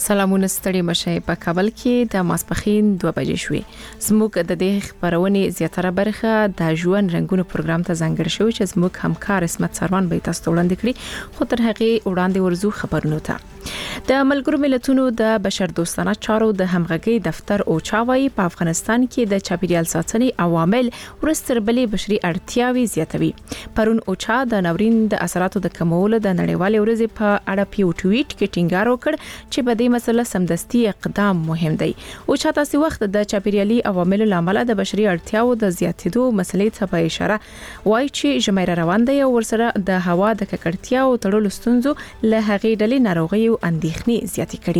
سلامونه ستړي مشه په کابل کې د ماسپخین 2 بجې شوې زموږ د دې خبرونه زیاتره برخه د ژوند رنگونو پروګرام ته ځانګړی شوی چې زموږ همکار اسمت سروان به تاسو وړاندې کړي خو تر هغه وړاندې ورزو خبرونه ته د ملګرو ملتونو د بشر دوستانه چارو د همغږي دفتر او چاوي په افغانستان کې د چاپیریال ساتنې عوامل ورستربلې بشري اړتیاوي زیاتوي پرون اوچا د ناورین د اثراتو د کمولو د نړیوال ورځې په اړه پیو ټویټ کې ټینګار وکړ چې په دې مسله سمدستي اقدام مهم دی او چا تاسو وخت د چاپیریالي عواملو لامل د بشري اړتیاو د زیاتېدو مسلې ته په اشاره وایي چې جمعیر روان دی او ورسره د هوا د ککړتیا او تړلو ستونزو له هغې ډلې ناروغي او اندېښنې زیاتې کړې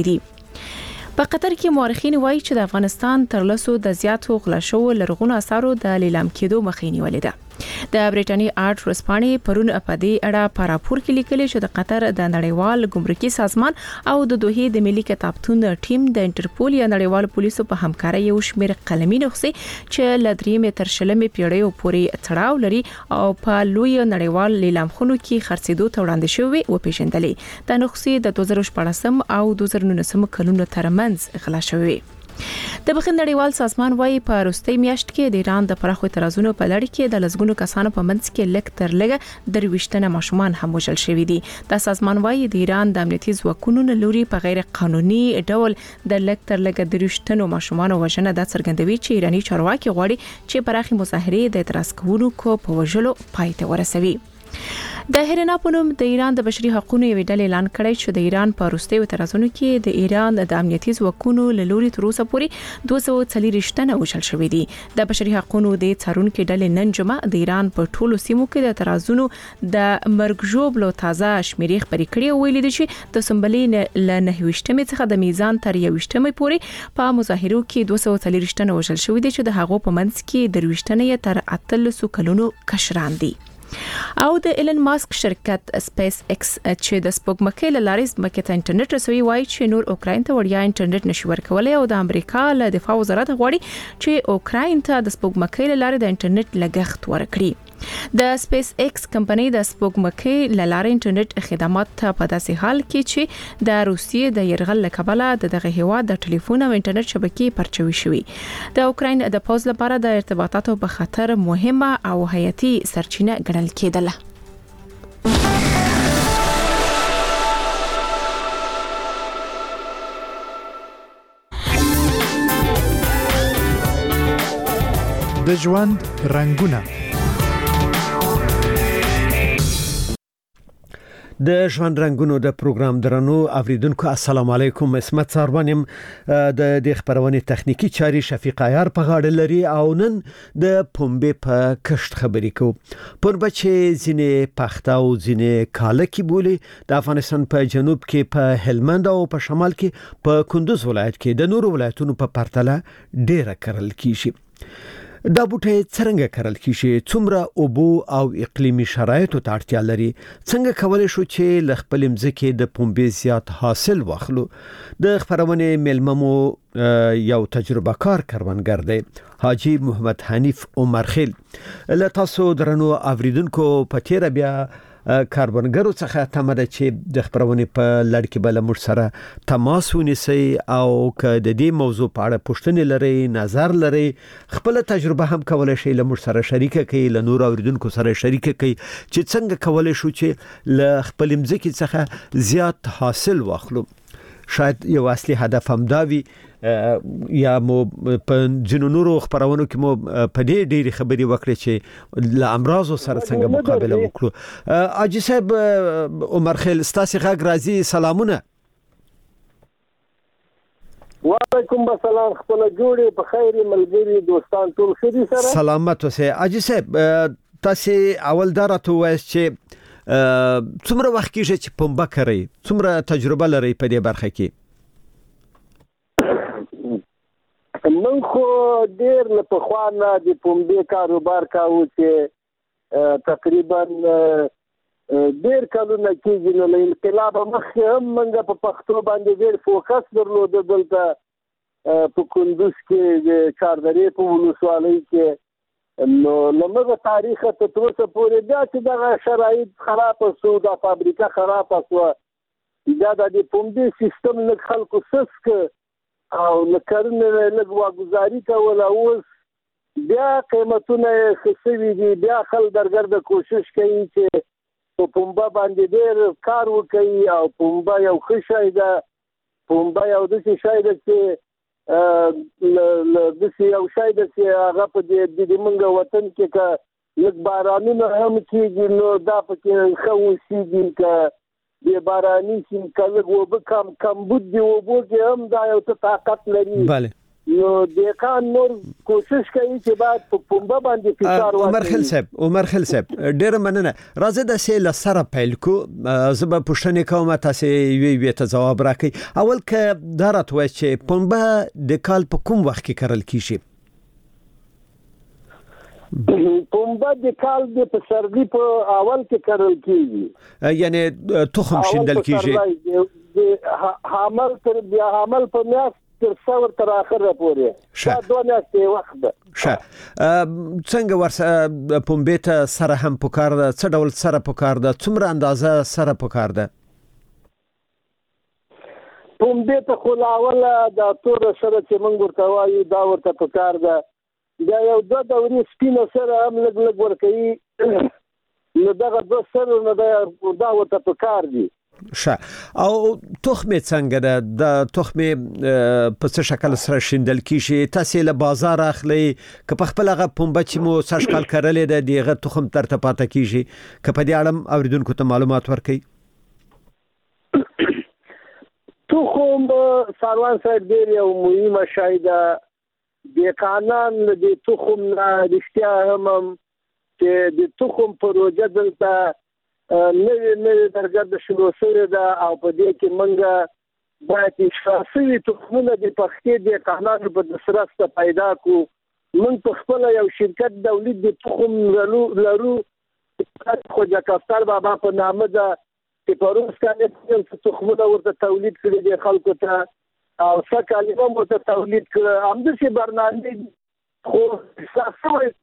دي په قطر کې مورخین وایي چې د افغانستان تر لاسو د زیاتو غلا شوو لرغونو آثارو د لیلام کېدو مخې نیولې ده د بریټانیې آرټ ورسپانې پرون په دې اړه په راپور کې لیکلي چې د قطر د نړیوال ګمرکي سازمان او د دوحې د ملي کتابتون ټیم د انټرپول یا نړیوال پولیسو په همکارۍ یو شمېر قلمي نسخې چې ل 3 متر شلمې پیړیو پورې تړاو لري او په لوی نړیوال لیلام خونو کې خرڅېدو ته وړاندې شوې او پیژندلې د نسخې د 2014 او 2019 کلونو ترمنځ غلا شوې د بخښنې نړیوال سازمان وايي په وروستۍ میاشت کې د ایران د پراخو اعتراضونو په لړ کې د لزګونو کسانو په منځ کې لک تر لګه درويشتنه ماشومان هم وژل شوي دي د سازمان وايي د ایران د امنیتي ځواکونو لوري په غیر قانوني ډول د لک تر لګه درويشتنو ماشومان وژنه د څرګندوي چې ایرانی چارواکي غواړي چې پراخي مظاهره د اعتراض کوونکو په وژلو پای ته ورسوي د هرنا پونم د ایران د بشري حقوقو یو ډلې اعلان کړی چې د ایران په وروستي اعتراضونو کې د ایران د امنیتي ځواکونو له لوري تر اوسه پورې 240 وژل شوې دي د بشري حقوقو د څارونکو ډلې نن جمعه د ایران په ټولو سیمو کې د اعتراضونو د مرګ ژوبلو تازه شمیرې خبرې کړې او ویلي دي چې د سمبلې ل 9 څخه د میزان تر 21 پورې په مظاهرو کې 240 وژل شوې دي چې د هغو په منځ کې درويشتنه تر 800 کلونو کشران دي او د ایلن ماسک شرکت سپیس ایکس چې د سپوږمکۍ لارې ځمکې ته انټرنیټ رسوي وایي چې نور اوکراین ته وړیا انټرنیټ نشي ورکولای او د امریکا له دفاع وزارت غواړي چې اوکراین ته د سپوږمکۍ لارې د انټرنیټ لګښت ورکړي د سپیس ایکس کمپنۍ د سپوږمکۍ لارې انټرنیټ خدمات په داسې حال کې چې د روسیې د يرغل لکبله دغه هیواد د ټلیفون او انټرنیټ شبکې پرچوي شوی د اوکراین د پوز لپاره د ارتباطاتو په خطر مهمه او حیاتي سرچینه ګڼل کېدله د ژوند رنگونه د ژوند رنگونو د پروګرام درنو اوریدونکو السلام علیکم اسمت سروان يم د خبرونه تخنیکی چاري شفیق عیار په غاړه لري او نن د پومبې په کشت خبرې کو پنبه چې ځینې پخته او ځینې کاله کې بولی د افغانستان په جنوب کې په هلمند او په شمال کې په کندوز ولایت کې د نورو ولایتونو په پرتله ډیره کرل کیږي دا بوټي څنګه کرل کیږي څومره اوبو او اقلیمي شرایطو ته اړتیا لري څنګه کولای شو چې ل خپل مځکه د پومبې زیات حاصل واخلو د خبرونه ملممو یو تجربه کار کروندګر دی حاجی محمد حنیف عمر خیل له تاسو درنو اوریدونکو په تیر بیا کاربنګرو څخه تمره چې د خبرونه په لړ کې بل مر سره تماس ونیسي او ک د دې موضوع په اړه پوښتنې لري نظر لري خپل تجربه هم کولای شي له مر سره شریک کړي له نور اوریدونکو سره شریک کړي چې څنګه کولای شو چې له خپل مځکې څخه زیات حاصل واخلو شاید یو اصلي هدف هم دا وي یا مو په جنونورو خبرونو کې مو په دې ډېری خبرې وکړې چې له امراضو سره څنګه مقابله وکړو اجي صاحب عمر خیل ستاسو غږ راځي سلامونه وعلیکم السلام خپل جوړې په خیر ملګری دوستان ټول خدي سره سلامت اوسه اجي صاحب تاسو اول درته وایي چې څومره وخت کېږي چې پمبه کوي څومره تجربه لري په دې برخه کې من خو ډیر نه په خوانه د پمبې کاروبار کاوه چې تقریبا ډیر کلونه کېږي نو انقلاب مخکې هم موږ په پښتو باندې ډیر فوکس درلود دلته په کندوز کې د چاردرې په ولسوالۍ کې نو لمغه تاریخ ته تر اوسه پورې بیا چې دا شرایط خراب شو دا فابریکه خراب شو دا د پومبې سیستم نه خلکو سسک او لکرنه لږ واګزاري کول او بیا قیمتونه خسوي دي بیا خلک درګرد کوشش کوي چې په پومبا باندې ډېر کار وکړي او پومبا یو ښه شی ده پومبا یو داسې شی ده چې داسې یو شی ده چې هغه په دې موږ وطن کې که لږ بارانونه هم کېږي نو دا پکې ښه اوسېږي که د باراني شي که لږ اوبه کمبود دي اوبو کې هم دا یو څه طاقت لري بله نو دهقان نور کوشش کوي چې باید په پومبه باندې فشار واچوي. عمر خل صاحب ډېر مننه. راځه د سه لسره پیل کو زب پښتنې کوم تاسو وی ته جواب راکړئ. اول که دا راتوي چې پومبه د کال په کوم وخت کې کرل کیږي؟ پومبه د کال د پسرلی په اول کې کرل کیږي یعنی تخم شیندل کیږي د حمل تر بیا حمل په میاشت تر څور تر اخره پورې دا دوه میاشتې وخت ده. څنګه ورسره پومبه ته سره هم پکار ده څه ډول سره پکار ده څومره اندازه سره پکار ده؟ پومبه ته خلاوله د تور سره چې موږ ورته وایو دا ورته پکار ده دا یو دوه دورې سپینه سره هم لږ ورکوي نو دغه دوه سره نو دا ورته پکار دي. او تخمه څنګه ده د تخمه په څه شکل سره شیندل کیږي؟ تاسو له بازار اخلي که په خپل هغه پومبه چې مو سږ کال کرلې ده دغه تخم ترته پاتې کیږي که په دې اړه اوریدونکو ته معلومات ورکړي. تخم ساروان صاحب ډېر یو مهمه شی ده د قانون د تخم نه رښتیا هم چې د تخم پروژه دلته نوې درګرد شروع شوې ده او په دې کې موږ باید اشرافي تخمونه د پختې د قانون په دسرسته پیدا کو. موږ په خپل یو شرکت دولت د تخم لرو خواجه کفتر بابا په نامه ده چې پروس کاله تخمونه ورته تولید کړي د خلکو ته او څه کلمه ورته تولید کړه هم د شي برنامه خو اساسي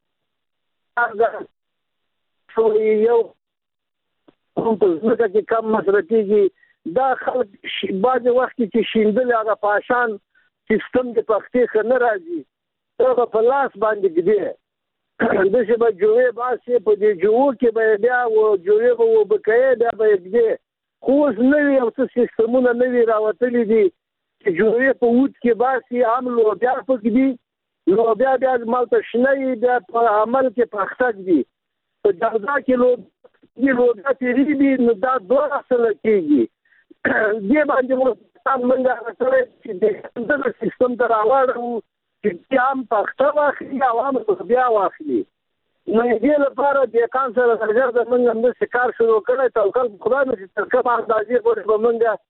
هغه یو هم په ځکه کې کم مصرفيږي دا خلک بعض وخت کې شیندل هغه پاشان سیستم د پختې خنه راځي هغه په لاس باندې کېږي د څه به جوړې باسي په دې جوړ کې به بیا و جوړې به وبکې بیا به کېږي خو نوې او څه سیستمونه نوې راوتلي دي چې جوړې په وټ کې باسي عملو بیا پکې دي نو بیا مالته شنه بیا په عمل کې پختک دي په دغه کې دی روزه تیری دی نو دا دوه اصل کېږي دې باندې موږ سره چې د سیستم تر راوړو چې عام پښتو واخلي عوام بیا واخلي نو دې لپاره د کان سره درګرد موږ هم د کار شروع کړی توکل خدای مې تر کومه اندازې پورې موږ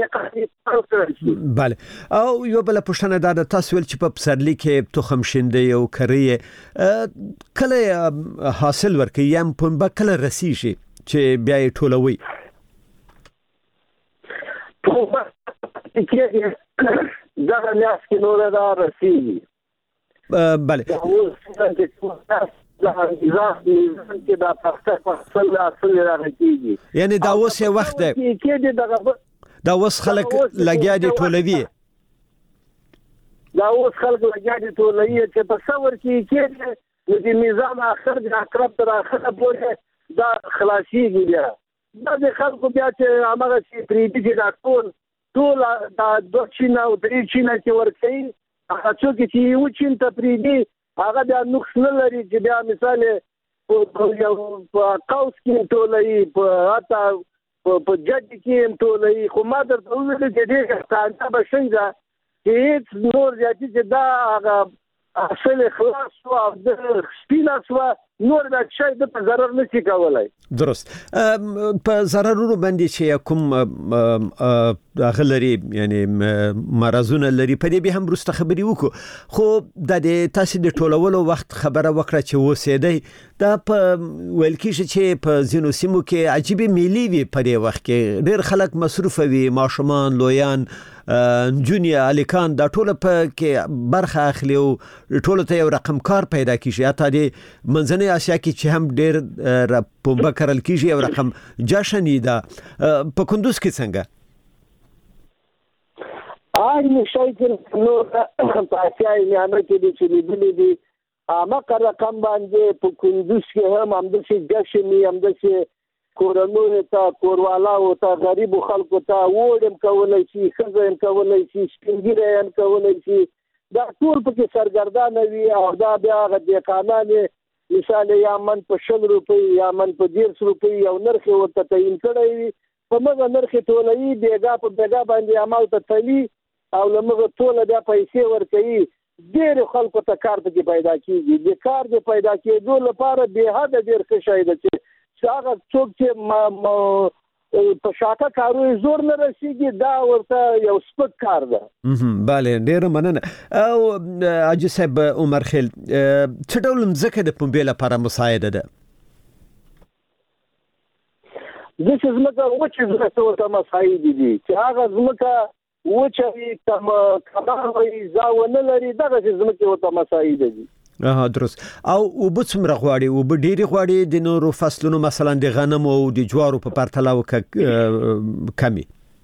بله. او یو بل پښتنه دا د تاسو ول چې په پسرلی کې تخم شیندې او کړی کله حاصل ورکړي یم پومبه کله رسیږي چې بیا یې ټولوي؟ پومبه کې دا نه سکینوره دا رسیږي. بله یعنی دا اوس یو وخت ده دا اوس خلک لګیا دي ټولوي دا اوس خلک لګیا دي ټولوي چې په څور کې د نظام اخر د اقرب تر اخره پورې دا خلاصيږي بیا دا د خلکو بیا چې هغه چې پریدي چې دا ټول دا دوه چینه او درې چینه چې ورکوي هغه څوک چې یو چین ته پریدي هغه بیا نقص نه لري چې بیا مثال په قوس کې ټولوي په حتی په جد کې ټولوي خو ما درته وویل چې دې ستانه به شي دا چې هیڅ نور زیاتې چې دا هغه اصل خلاص او د سپینه سوا نور دا شي د په ضرر نشي کولای. درست. په ضررونو باندې چې کوم غلري یعنی مرزونه لري په دې به هم روسته خبري وکړو خو د تاسو د ټولولو وخت خبره وکړه چې وسیدای دا په ویل کېږي چې په زینو سیمو کې عجیب ملي وي په دې وخت کې ډېر خلک مصروف وي ماشومان لویان جونیا الیکان دا ټول په کې برخه اخلي او ټول ته یو رقم کار پیدا کیږي اته د منځنۍ اسیا کې چې هم ډېر پومبه کرل کیږي یو رقم جشن دا په کندوز کې څنګه؟ آی شي چې نو پاتای نه کې دي چې لیدلې دي اما رقم باندې په کندوز کې هم همداسې ګشمي همداسې کورونو ته کوروالا او ته غریب خلکو ته وړم کولای شي خزه هم کولای شي سپینګری هم کولای شي دا ټول پکې سرګردان وي او دا بیا د قانون مثال یا من په 100 روپۍ یا من په 150 روپۍ یو نرخ ورته تعین کړی وي په مګه نرخ ټولوي بیګا په بیګا باندې عمل ته تلي او لمغه ټول د پیسې ورکوي ډېر خلکو ته کار پکې پیدا کیږي د کار د پیدا کېدو لپاره به حد ډېر ښه شي ده چې هغه څوک چې په شاته کارو زور نه رسیږي دا ورته یو سپک کار ده. بله ډېر مننه او حاجي صاحب عمر خیل څه ډول مځکه د پنبې لپاره مساعده ده؟ This is مکه وچه زمکه ورته مساعد دي چې هغه زمکه وچه کمار وي زاونه لري دغه زمکه ورته مساعد دي. درست. او وبڅ مر غواړي او ډېری غواړي د نورو فصلونو مثلا د غنم او د جوارو په پرتله کمی.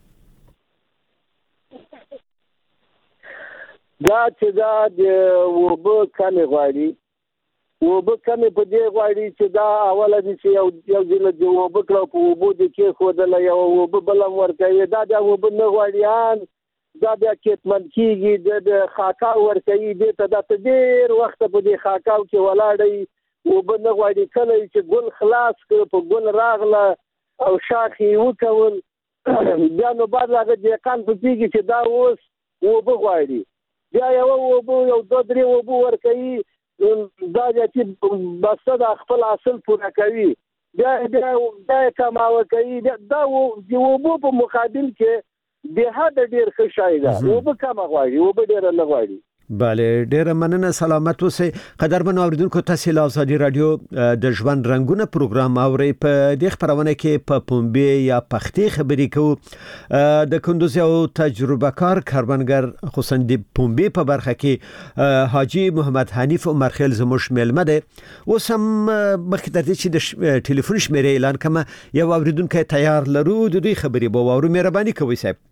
دا چې دا د وبو کمی غواړي وبو کمی په دې غواړي چې دا اوله دي چې یو ځل د وبو کلو په وبو د کې خودل یو وبو بلم ورکوي دا د وبو نه غواړي دا بیا کېتمن کیږي د خاکاو ورکوي دې ته د ډېر وخت په دې خاکاو کې ولاړی وبو نه غواړي کله چې ګل خلاص کړ په ګل راغله او شاخي وکول بیا نو بعد هغه د کان په کېږي چې دا اوس وبو غواړي بیا یو وبو یو 2-3 وبو ورکوي دا چې بس دا خپل اصل پوره کوي بیا کماوه کوي دا وبو په مقابل کې د حد ډیر ښه شای ده وبو کم غواړي وبو ډیر نه غواړي. بله ډیر مننه سلامت اوسئ. قدرمن اوریدونکو تاسو له ازادي رادیو د ژوند رنگونه پروګرام اورئ. په دې خبرونه کې په پنبې یا پختې خبرې کوو. د کندوز یو تجربه کار کاربنګر خصوصا د پنبې په برخه کې حاجی محمد حنیف عمر خیل زموږ ملمه ده. اوس هم مخکې د دې چې د ټلیفون شمیرې اعلان کما یو اوریدونکو تیار لرو د دوی خبرې به وورو. مهرباني کوئ صاحب.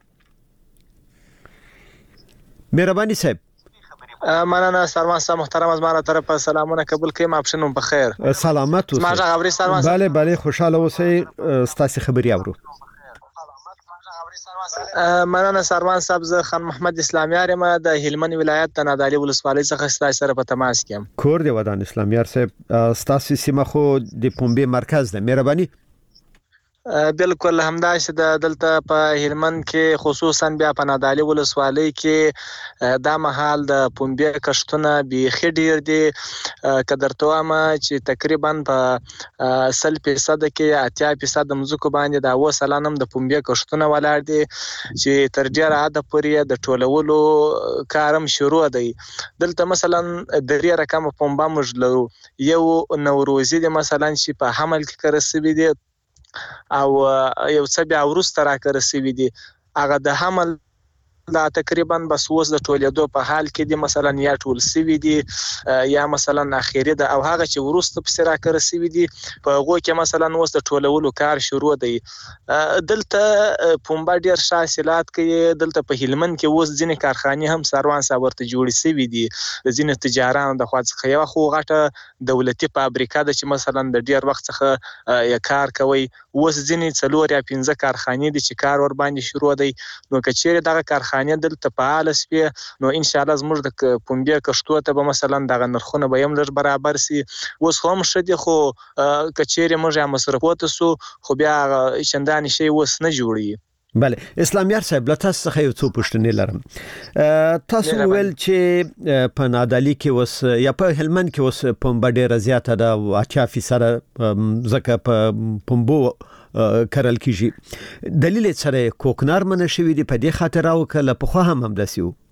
مهرباني صاحب. مننه سرمان صاحب محترم از ما طرف سلامونه قبول کړم اپشنوم په خیر. سلامت اوسئ. ما خبري سرمان. بله خوشاله اوسئ. ستاسو خبري اورو. مننه سرمان صاحب زه خان محمد اسلامیار یم د هلمند ولایت د نادعلي ولسوالۍ څخه ستاسو سره په تماس کې یم. کور دی ودان اسلامیار صاحب ستاسو سیمه خو د پنبې مرکز ده. مهرباني. بالکل همداسې د دلته په هلمند کې خصوصا بیا په نادعلي ولسوالۍ کې دا مهال د پنبې کښتونه بیخي ډیر دي که درته وایم چې تقریبا په 100% کې 80% د مځکو باندې د 9% د پنبې کښتونه ولاړ دي چې تر ډیره حده پورې د ټولولو کارم شروع دی. دلته مثلا درې رقم پنبه موږ لرو. یو نوروزي دی مثلا چې په حمل کې کرسوي دي او یو څه بیا وروسته راکرسوي دي. هغه د حمل دا تقریبا بس اوس د ټولېدو په حال کې دي مثلا یا ټول سوي دي یا مثلا اخیری ده او هغه چې وروسته په سره کرسوي دي په هغه کې مثلا اوس د ټولولو کار شروع دی. دلته پنبه ډیر حاصلات کوي. دلته په هلمند کې اوس ځینې کارخانې هم سروان صاحب ورته جوړې سوي دي د ځینې تجارانو د خوا څخه. یو خو غټه دولتي فابریکه ده چې مثلا د ډیر وخت څخه کار کوي. اوس ځینې 4 یا 15 کارخانې دي چې کار ور باندې شروع دی. نو کچېره دغه کارخانې دلته فعال سي نو ان شاء الله زموږ د پنبې کښتو ته به مثلا دغه نرخونه به هم لږ برابر سي. اوس هم شدي خو کچېره موږ مصرفوت سو خو بیا شندانې شي اوس نه جوړي. بله اسلامیار صاحب له تاسو څخه یو څو پوښتنې لرم. تاسو ویل چې په نادعلي کې اوس یا په هلمند کې اوس پنبه ډیره زیاته ده او 80% ځکه په پنبو کرل کیږي. دلیل سره کوکنار منشوي دي په دې خاطر او کله په خو هم همداسي وو.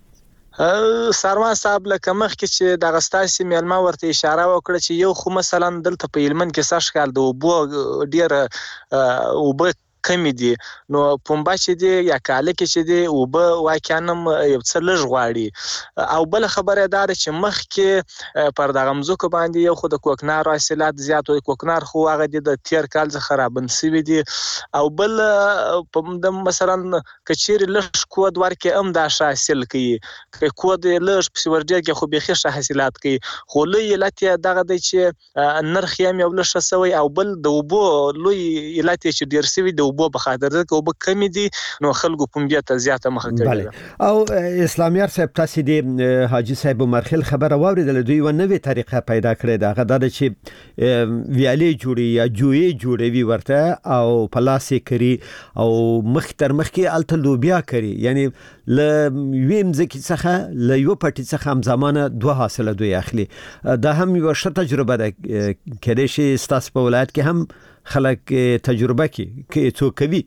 سروان صاحب لکه مخکې چې د غستاسي میلمه ورته اشاره وکړه چې یو خو مثلا دلته په هلمند کې سږ کال د اوبو ډیر اوبه کم دي. نو پنبه چې دی یا کاله کې چې دی او به واقعا یو څه لږ غواړي. او بل خبره دا ده چې مخ کې پر دغه مزکو باندې یو خو د کوکنار حاصلات زیات وي. کوکنار خو هغه د تیر کال څخه رابند سوي دي. او بل په مثلا کچیر لږ کود ورکه هم دا حاصل کوي. کود لږ په ورډیا کې خو به ښه حاصلات کوي. خو لوی علت دغه دی چې نرخ یې یو لږ شوی. او بل د اوبو لوی علت چې ډیر سوي د اوبو په خاطر ده چې اوبو کم دي نو خلکو پنبه ته زیاته مخه کوي. او اسلامیار صاحب تاسو د حاجی صاحب مرخل خبره واوریدل دوی و نوې طریقه پیدا کړې ده هغه د چې ویالي جوړي یا جوړي جوړوي ورته او پلاسې کری او مخ تر مخ کې الته لوبیا کری یعنی ل ویم ځکه څخه ل یو پټي څخه هم زمانه دوه حاصله دوی اخلي. دا هم یو ښه تجربه ده کله چې ستاسو په ولایت کې هم خلک تجربه کې څو کوي.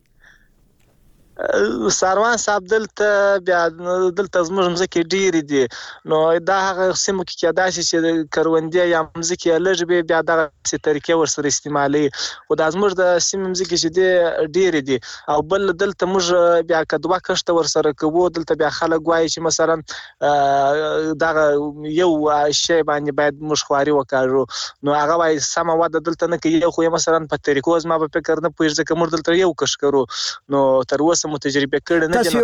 ساروان صاحب دلته بیا دلته زموږ مزکه ډیر دي. نو دا هغه سیمه کې کېدای شي چې کروندې یا مزکه لږ به بیا دغه طریقې ورسره استعمالي. او د زموږ د سیمه مزکه چې دي ډیر دي. او بل دلته موږ بیا کډوا کښته ورسره کوو. دلته بیا خلک وایي چې مثلا دغه یو شی باندې باید موږ خواري وکړو. نو هغه وایي سم واده دلته نه کوي. خو مثلا په طریقو زما په فکر نه پوهیږي چې موږ دلته یو کښ کړو. نو تر اوسه تجربه کړې نه دي.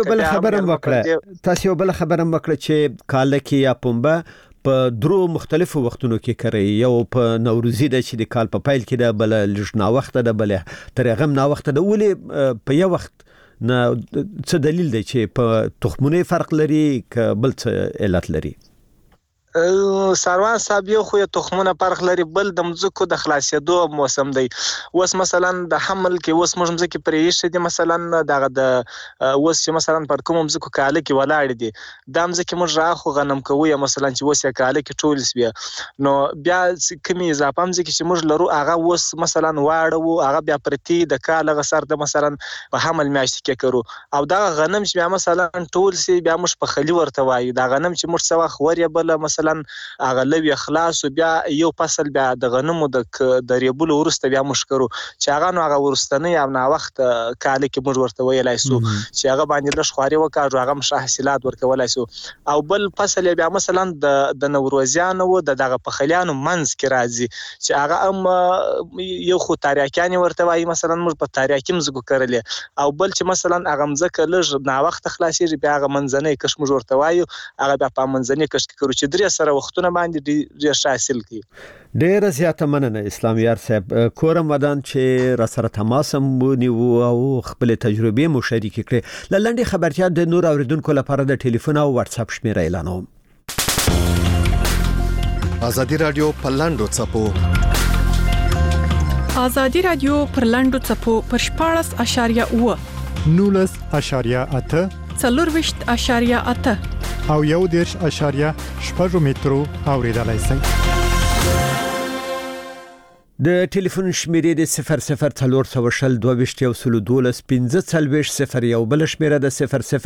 تاسو بل خبره وکړه چې کال کې یا پنبه په درو مختلفو وختونو کې کوي. یو په نوروزی د چې د کال په پیل کې د بل لږ وخت د بل تر هغه نه وخت د ولې په یو وخت نه څه دلیل دی چې په تخمونه فرق لري ک بل څه علت لري؟ ساروان صاحب یو خو تخمونه فرق لري. بل د مزکو د خلاصېدو موسم دی. وس مثلا د حمل کې وس موږ مزکه پرېښې دي. مثلا دغه د وس چې مثلا پر کوم مزکو کاله کې ولاړ دي د مزکه موږ راخو غنم کوو. مثلا چې وس کاله کې ټول سوي نو بیا کمی اضافه مزکه چې موږ لرو هغه وس مثلا واړو هغه بیا پرتی د کاله غسر د مثلا په حمل میاشت کې کړو. او دا غنم چې بیا مثلا ټول سي بیا موږ په خلی ورته وایو. دا غنم چې موږ سوا خوري بل مثلا هغه لوي خلاص بیا یو فصل بیا د غنمو د ریبول ورسته بیا مشکرو چې هغه نو هغه ورستنه یا نه وخت کال کې موږ ورته ویلای سو چې هغه باندې لږ خواري وکړو هغه مشه حاصلات ورکولای سو. او بل فصل بیا مثلا د نوروزیانو دغه په خلیانو منځ کې راځي چې هغه هم یو خو تاریکانی ورته وایي. مثلا موږ په تاریکی مزګو کړل. او بل چې مثلا هغه مزکه لږ نه وخت خلاصي بیا هغه منځنۍ کښ موږ ورته وایو هغه بیا په منځنۍ کښ کې کړو چې درې سره وختونه باندې ډیر حاصل کی. ډیر زیاته مننه اسلامیار صاحب. کورم ودان چې را سره تماس مونیو او خپل تجربه مو شریک کړي. لنډي خبرتیا د نور اوریدونکو لپاره د ټلیفون او واتس اپ شمیره اعلانوم. ازادي رادیو پلاندو چپو ازادي رادیو پرلاندو چپو پر 14.8 19.8 40.8 او 1.8 مترو اوریدلای شئ. د ټلیفون شمیرې د 004022 15 یو بل شمیره د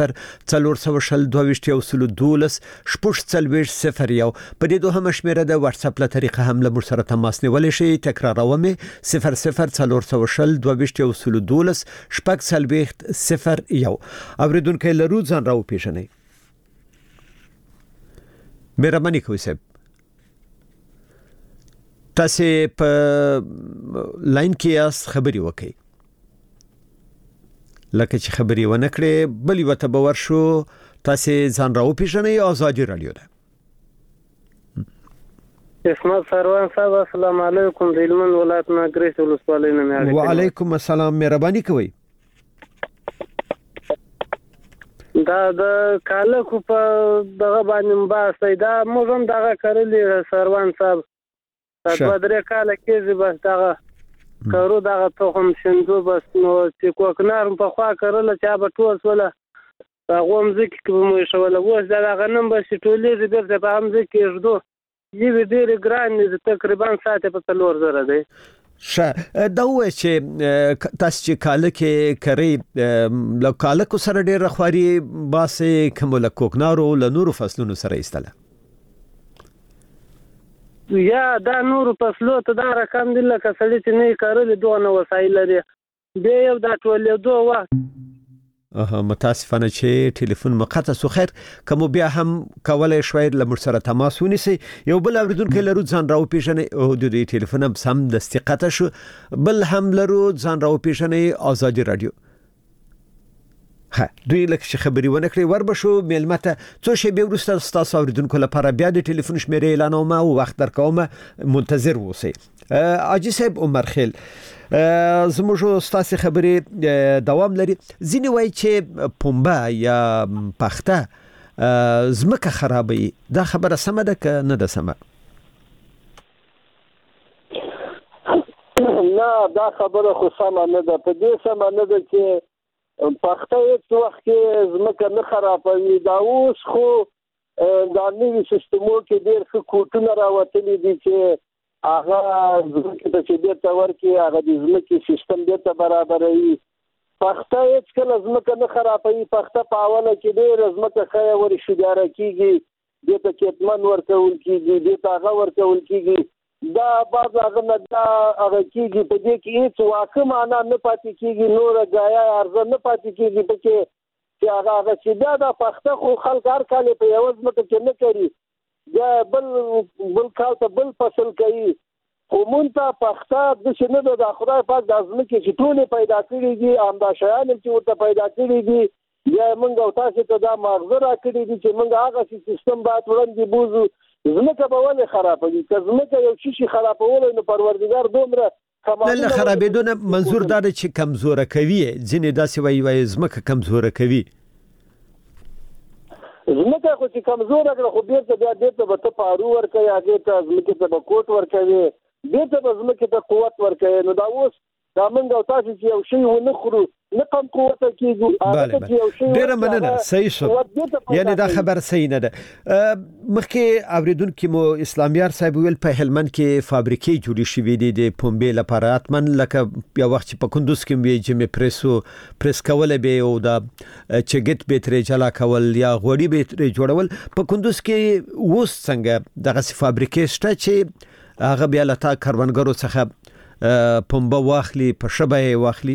004022 شپږ په دې دوه شمیره د واتس اپ له طریقه هم له سره تماس نیولای شئ. تکراروم 004022 شپږ اوریدونکو لرو ځان راو پیژنئ. مهرباني کوئ صاحب تاسو په لاین کې یاست خبري وکړئ. لکه چې خبري ونه کړې بل یو ته باور شو تاسو ځان راو پیژنئ. ازادي رادیو ده. اسمت سروان صاحب السلام علیکم. د هلمند ولایت نه ګریس ولسوالۍ نه مې اړیکه. وعلیکم السلام. مهرباني کوئ. دا د کاله کو په دغه باندې باسي دا موږ هم دغه کړلې سروان صاحب. دا درې کاله کې بس دغه کارو دغه تخم شندو بس نو چې کوکنار په خوا کړل چې به ټوس ولا هغه مزک کې مو شوله وځ دا غنم بس ټولې دې په هم ځکه یړدو یی ډېر ګران دي تقریبا ساعت په 3000 دی. دا و چې تاسو چې کاله کې کوي لو کاله کو سره ډېر خواري باسي کوم له کوکنارو له نورو فصلونو سره ایستله یا دا نورو فصلو ته دا رقم دي لکه سړی چې نه کارل دوه نو وسایل لري به یو د ټولېدو وخت متاسفانه چې ټلیفون مقطع سو. خیر کوم بیا هم کولای شوي لمر سره تماس ونیسي. یو بل اوریدونکو لرو ځان راو پیژنې او د دې ټلیفون هم سم د استقاطه شو. بل هم لرو ځان راو پیژنې آزادي رادیو. ها دوی لکه خبري ونه کړی وربشو میلمته څو شی به ورسته تاسو اوریدونکو لپاره بیا د ټلیفون شمیرې اعلانوم او وخت درکوم منتظر اوسئ. اجي صاحب عمر خیل زموږ ستاسو خبرې دوام لري. ځینې وایي چې پنبه یا پخته زمکه خرابوي. دا خبره سمه ده که نه ده سمه؟ نه دا خبره خو سمه نه ده. په دې سمه نه ده چې پخته هیڅ وخت کې زمکه نه خرابوي. دا اوس خو دا نوي سیستمو کې ډېر ښه کوټونه راوتلي دي چې هغه زمکه ته چې بیرته ورکړي هغه د زمکې سیستم بیرته برابروي. پخته هیڅ کله زمکه نه خرابوي. پخته په اوله کې ډېره زمکه ښه ورشګاره کېږي، دې ته کتمن ورکول کېږي، دې ته هغه ورکول کېږي. دا بعض هغه نه دا هغه کېږي په دې کې هیڅ واقع معنا نه پاتې کېږي، نوره ګایا ارزه نه پاتې کېږي پکې چې هغه چې بیا دا پخته خو خلک هر کال په یوه ځمکه کې نه کوي، بیا بل کال ته بل فصل کوي. خو مونږ ته پخته داسې نه ده. د خدای پاک د ځمکې چې ټولې پیدا کړي دي، همدا شیان چې ورته پیدا کړي دي، بیا موږ او تاسو ته دا ماغزه راکړي دي چې موږ هغه سیستم باید وړاندې بوزو. زمکه به ولې خرابوي؟ که زمکه یو شي خرابولی نو پروردګار دومره نه خرابېدونه منظور دا ده چې کمزوره کوي. ځینې داسې وایي زمکه کمزوره کوي. زمکه خو چې کمزوره کړه خو بیرته به ته پارو ورکوي، هغې ته زمکې ته به کوټ ورکوي، بیرته به زمکې ته قوت ورکوي. نو دا اوس دا موږ او تاسو چې یو شی ونه خورو نه کم قوت کېږو. ډېره مننه. صحیح شو. یعنی دا خبر صحیح نه ده. مخکې اوریدونکو مو اسلامیار صاحب ویل په هلمند کې فابریکې جوړې شوې دي د پنبې لپاره. اتمن لکه یو وخت چې په کندوز کې وی چې پریس کول به او دا چګټ به ترې جلا کول یا غوړي به ترې جوړول. په کندوز کې اوس څنګه دغه فابریکې شته چې هغه بیا لتا کاروانګرو څخه پنبه واخلي په شبه واخلي؟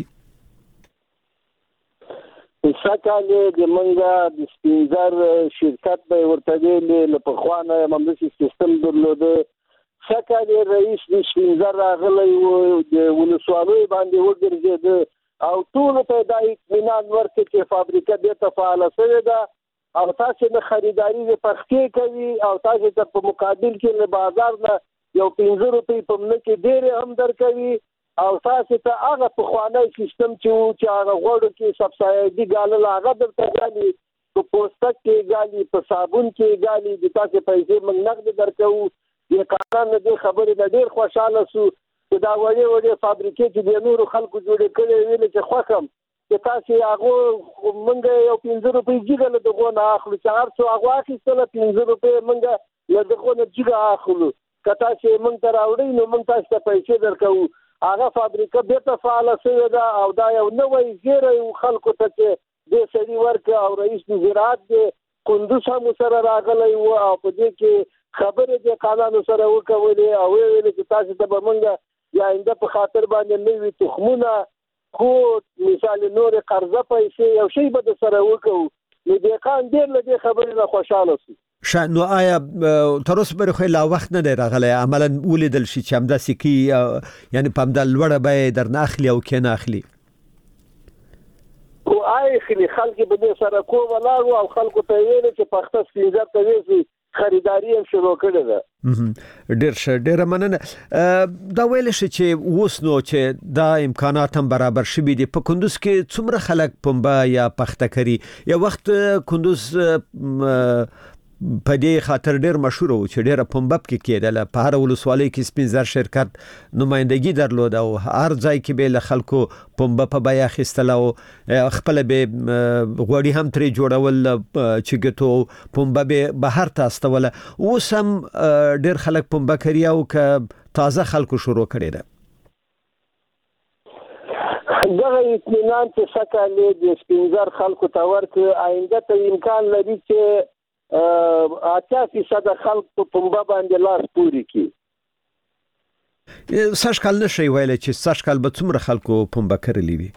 سکهاله د منګه د سپینزر شرکت به ورته ویلې له پخوانه مملکي سیستم درلوده. سکهاله رئیس د سپینزر راغلی و د ولسوالۍ باندې وګرځېده او ټول ته د اطمینان ورکړ چې فابریکه بیرته فعاله شوې ده او تاسو نه خریداري د پخې کوي او تاسو ته په مقابل کې له بازار نه یو 15 روپۍ په منځ کې ډېر هم درکوي او تاسو ته هغه پخوانی سیستم چې هغه غوړو کې سبسایډي ګالل هغه درته ګالي، په پوسټک کې ګالي، په صابون کې ګالي، د تاسو پیسې موږ نقد درکوو. د قانون د خبرې نه ډېر خوشاله سو چې دا وړې فابریکې چې د نورو خلکو جوړې کړې ویل چې خوښم چې تاسو هغه موږ یو 15 روپۍ جګه له دغه نه اخلو چې هر څو هغه اخیستله 15 روپۍ موږ له دغه نه جګه اخلو. کته چې موږ ته راوړي نو موږ تاسو ته پیسې درکوو. هغه فابریکه بیرته فعاله شوې ده او دا یو نوی زیری خلکو ته چې د سړي ورکه او رئیس د زراعت د کندوز هم سره راغلی و او په دې کې خبرې د قانون سره وکولې او ویل چې تاسو ته به موږ یا آینده په خاطر باندې نوي تخمونه خو مثال نور قرضه پیسې یو شی به سره وکړو. نو د قانون ډېر له دې خبرې نه خوشاله شو. نو آیا تر اوسه پورې خو لا وخت نه دی راغلی عملاً ولیدل شي چې همداسې کی یعنی په همدا لوړه بیه درنه اخلي او که نه اخلي؟ خو اخلي خلک به دې سره کو ولاړو او خلکو ته ویل چې پخته سپینزر ته ویسي خریداري هم شروع کړې ده. ډېر ښه. ډېره مننه. دا ویل شي چې اوس نو چې دا امکانات هم برابر شوي دي په کندوز کې څومره خلک پنبه یا پخته کوي؟ یو وخت کندوز په دې خاطر ډېر مشهور و چې ډېره پنبه کې کېدله. په هر ولسوالۍ کې سپینزر شرکت نمائندګي درلوده او هر ځای کې به له خلکو پنبه په بیه اخیستله او خپله به غوړي هم ترې جوړول چې ګټو پنبه به بهر ته استوله. اوس هم ډېر خلک پنبه کوي او که تازه خلکو شروع کړی ده. دغه اطمینان چې سکهاله د سپینزر خلکو ته ورکړي آینده ته امکان لري چې 80% خلک په پنبه باندې لاس پوري کړي. سږکال نشي ویل چې سږکال به څومره خلکو پنبه کرلې وي؟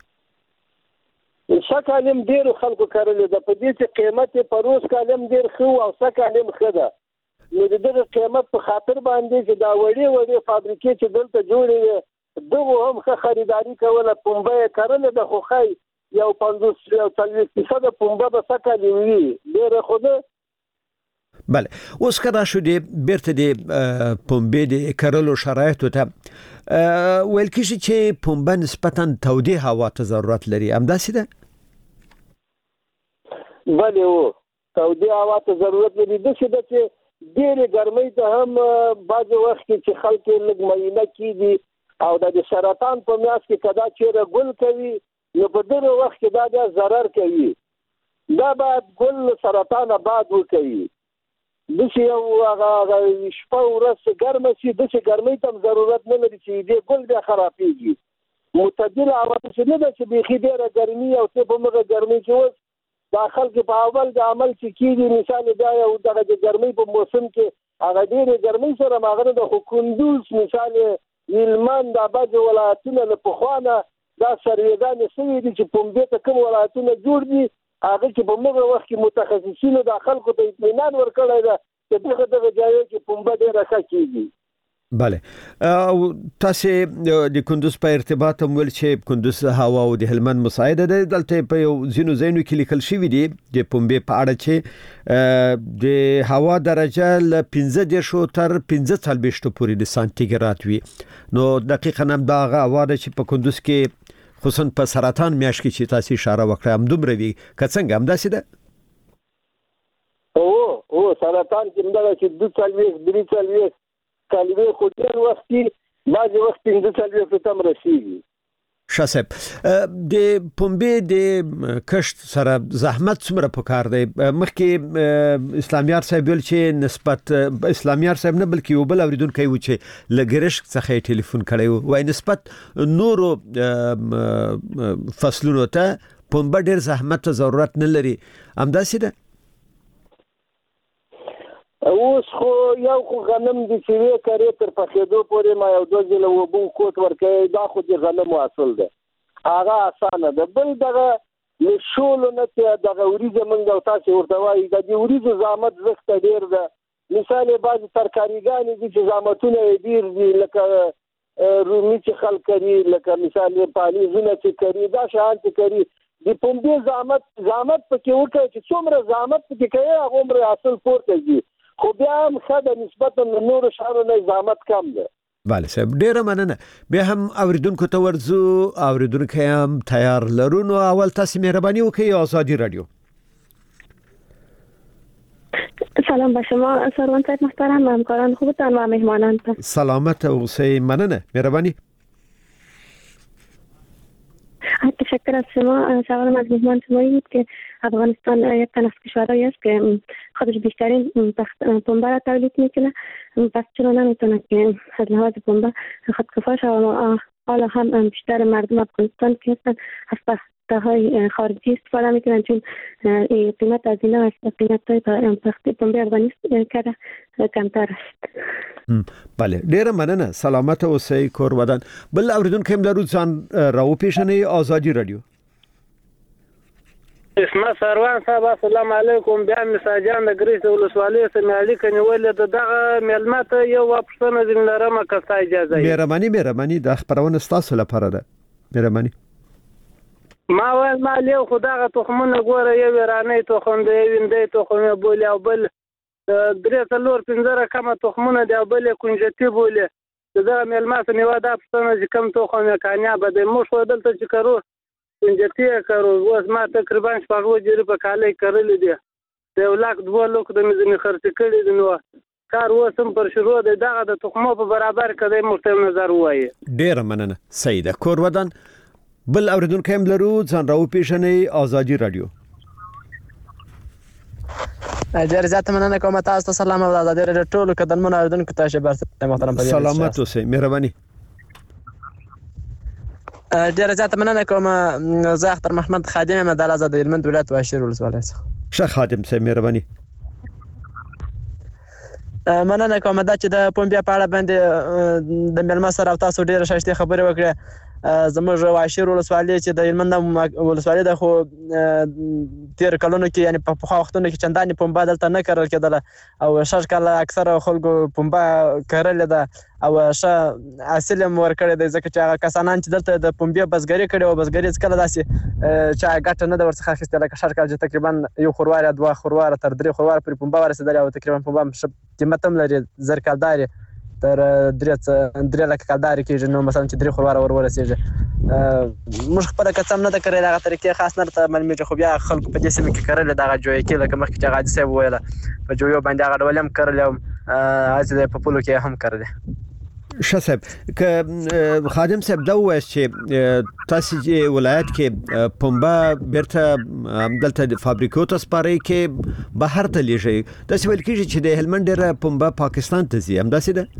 سږکال هم ډېرو خلکو کرلې ده، په دې چې قیمت یې په روز کال هم ډېر ښه او سږکال هم ښه ده. نو د دغه قیمت په خاطر باندې چې دا وړې فابریکې چې دلته جوړې وي دغه هم ښه خریداري کوله، پنبه یې کرلې ده، خو ښایي 50-40% پنبه به سږکال وي ډېره خو ده. بله، اوس که راشو د بیرته د پنبې د کرلو شرایطو ته ویل کېږي چې پنبه نسبتاً تودې هوا ته ضرورت لري، همداسې ده؟ بله تودې هوا ته ضرورت لري، داسې ده چې ډېرې ګرمۍ ته هم بعضې وخت کې چې خلک یې لږ معاینه کېږي او د سرطان په میاشت کې که دا چېرې ګل کوي نو په دغه وخت کې دا بیا ضرر کوي، دا باید ګل سرطان آباد وکوي. داسې یو هغه شپه ورځ ګرمه شي داسې ګرمۍ ته هم ضرورت نه لري چې دې ګل بیا خرابېږي. معتدله هوا داسې نه ده چې بیخي ډېره ګرمي او ته په مغه ګرمۍ کې اوس دا خلک په اول د عمل چې کېږي مثال دا یو دغه د ګرمۍ په موسم کې هغه ډېرې ګرمۍ سره ماغره د کندوز مثال هلمند دا بعضې ولایتونه له پخوا نه دا سروېګانې شوي دي چې پنبې ته کوم ولایتونه جوړ دي هغه چې په مغه وخت کې متخصصینو دا خلکو ته اطمینان ورکړی ده چې دغه ځایو کې پنبه ډېره ښه کېږي. بله، تاسې د کندوز په ارتباط هم ویل چې کندوز هوا او د هلمند مساعده ده، دلته په یو ځینو ځایونو کې لیکل شوي دي د پنبې په اړه چې د هوا درجه له 15 تر 45 پورې د سانتیګراد وي. نو دقیقاً هم دا هغه هوا ده چې په کندوز کې خصوصا په سرطان میاشت کې چې تاسې اشاره وکړه همدومره وي، که څنګه همداسې ده؟ سرطان کې همدغه چې 2-3 کالوي خو ډېر وخت کې بعضې وخت 15 ته هم رسېږي. ښه صاحب، د پنبې د کښت سره زحمت څومره پکار دی؟ مخکې اسلامیار صاحب ویل چې نسبت اسلامیار صاحب نه بلکې یو بل اوریدونکی و چې له ګرشک څخه یې ټلیفون کړی و، وایي نسبت نورو فصلونو ته پنبه ډېر زحمت ته ضرورت نه لري، همداسې ده؟ اوس خو یو خو غنم دي چې وې کرې تر پخېدو پورې ما یو 2 ځله اوبه کوټ ورکوي، دا خو د غنمو حاصل ده هغه اسانه ده. بل دغه شولو نه چې دغه وریځه موږ او تاسې ورته وایي د دې وریځو زحمت زښته ډېر ده. مثال یې بعضې ترکاریګانې دي چې زحمتونه یې ډېر دي، لکه رومي چې خلک کوي، لکه مثال یې پالیزونه چې کوي، دا شیان چې کوي د پنبې زحمت پکې وکړي چې څومره زحمت پکې کوي هغومره حاصل پورته ځي، خو بیا هم ښه ده نسبتا نورو شیانو نه زحمت کم ده. بله صاحب، ډېره مننه. بیا هم اوریدونکو ته ورځو، اوریدونکی هم تیار لرو. نو اول تاسې مهرباني وکړئ آزادی رادیو. سلام به شما سروان صاحب محترم و همکاران خوبتان و مهمانانتان. سلامت اوسئ، مننه، مهربانی. تشکر از شما. سوالم از مهمان شما این بود که افغانستان یک تن از کشورهایی است که خودش بیشترین پنبه را تولید میکنه، پس چرا نمیتونه که از لحاظ پنبه خودکفا شود و حالا هم بیشتر مردم افغانستان که هستن از پخته‌های خارجی استفاده میکنن، چون قیمت از اینا از قیمت های پنبه افغانی کرده کمتر است. بله، ډیره مننه، سلامت اوسئ، کور ودان. بل اوریدونکو هم لرو، ځان راو پیژنئ. آزادی رادیو. اسمه سروان صاحب السلام علیکم. بیا مساجان د ګریس ولسوالۍ سره اړیکه نیولې ده، دغه مېلمه ته یو پوښتنه ځین لرم که ستا اجازه وي. مهرباني د خبرونه ستاسو لپاره ده، مهرباني. ما ویل مال یو خو دغه تخمونه ګوره، یو ایرانی تخم دی، یو هندی تخم بولي، او بل 3-4 کمه تخمونه دی، او بل کنجتي بولي. دغه مېلمه ته مې دا پوښتنه چې کوم تخم یې کامیابه دی. موږ خو دلته چې کرو کنجتي یې کرو، اوس ما تقریبا 4 جرې په کاله کرلې دي، د 1-2 لک د مې ځینې خرڅ کړي دي، نو کار اوس هم پر شروع دی. دغه د تخمو په برابر کې دی، موږ ته نظر ووایي. ډېره مننه سیده، کور ودان. بل اوریدونکی هم لرو، ځان راو پیژنئ. آزادی رادیو. ډېر زیات مننه کوم تاسو ته. سلام او آزادی رادیو ټولو کډلمن اوریدونکو ته شبر محترم په دې سلامت اوسئ، مهرباني. ډېر زیات مننه کوم. زه اختر محمد خادم یم د آزاد هلمند ولایت واشیر ولسوالۍ څخه. ښه خادم صاحب، مهرباني. مننه کوم دا چې د پنبې په اړه باندې د مېلمه سره تاسو ډېر ښه خبرې وکړې. زموږ واشیر ولسوالۍ چې د هلمند ولسوالۍ ده، خو تیر کلونو کې یعنی په پخوا وختونو کې چندانې پنبه دلته نه کرل کېدله او شش کاله اکثره خلکو پنبه کرلې ده او ښه حاصل هم ورکړی دی، ځکه چې هغه کسانان چې دلته د پنبې بزګري کړې او بزګري هېڅکله داسې چا ګټه نه ده ورڅخه اخیستې. لکه شش کال چې تقریبا 1 خوروار یا 2 خوروار تر 3 خوروار پورې پنبه ورسېدلې او تقریبا پنبه ښه قیمت هم لري، زر کالدارې تر 3 لک کالدارې کېږي. نو مثلا چې 3 خوروار ورسېږي، موږ خپله که څه هم نه ده کړې دغه طریقې خاص نه راته معلومېږي، خو بیا خلکو په دې سیمه کې کرلې دغه جویکې، لکه مخکې چې هغه حاجي صاحب وویله په جویو باندې هغه ډول هم کرلې او هسې د په پولو کې هم کرلې. ښه صاحب، که خادم صاحب دا ووایاست چې تاسې ولایت کې پنبه بیرته دلته د فابریکو ته سپارئ کې بهر ته لیږئ، داسې ویل کېږي چې د هلمند ډېره پنبه پاکستان ته ځي، همداسې ده؟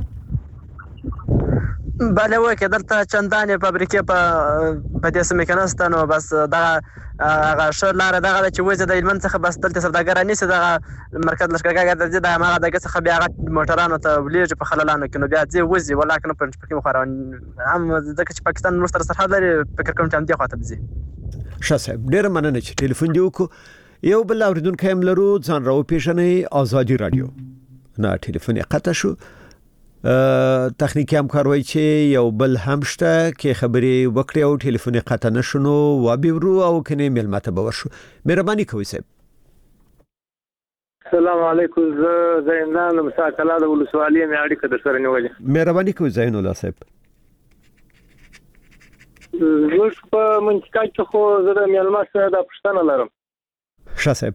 بله وکړه دلته چندانې فابریکې په دې سیمه کې نشته، نو بس دغه هغه ښه لاره دغه ده چې وځي د هلمند څخه بس دلته سوداګر نیسي دغه مرکز لښکرګاه ته ځي، د هماغه دغه څخه بیا هغه موټرانو ته ولیږي په خللانو کې، نو بیا ځي وځي ولاکه نه پکې مخوره هم ځکه چې پاکستان موږ سره سرحد لري، فکر کوم چې همدې خواته به ځي. ښه صاحب، ډېره مننه چې ټلیفون دې وکړو. یو بل اورېدونکی هم لرو، ځان راوپېژنئ. ازادي راډیو نه ټلیفون یې قطع شو. تخنیکی همکار وایي چې یو بل هم شته کې خبرې وکړي او ټلیفون یې قطع نه شو، نو وابېورو او کنې مېلمه ته به ورشو. مهرباني کوئ صاحب. السلام علیکم، زه زینال مساکلا د ولسوالۍ مې اړیکه در سره نیولې. مهرباني کوئ زین الله صاحب. زموږ په منطقه کې خو زه د مېلمه سره د پوښتنه لرم. ښه صاحب.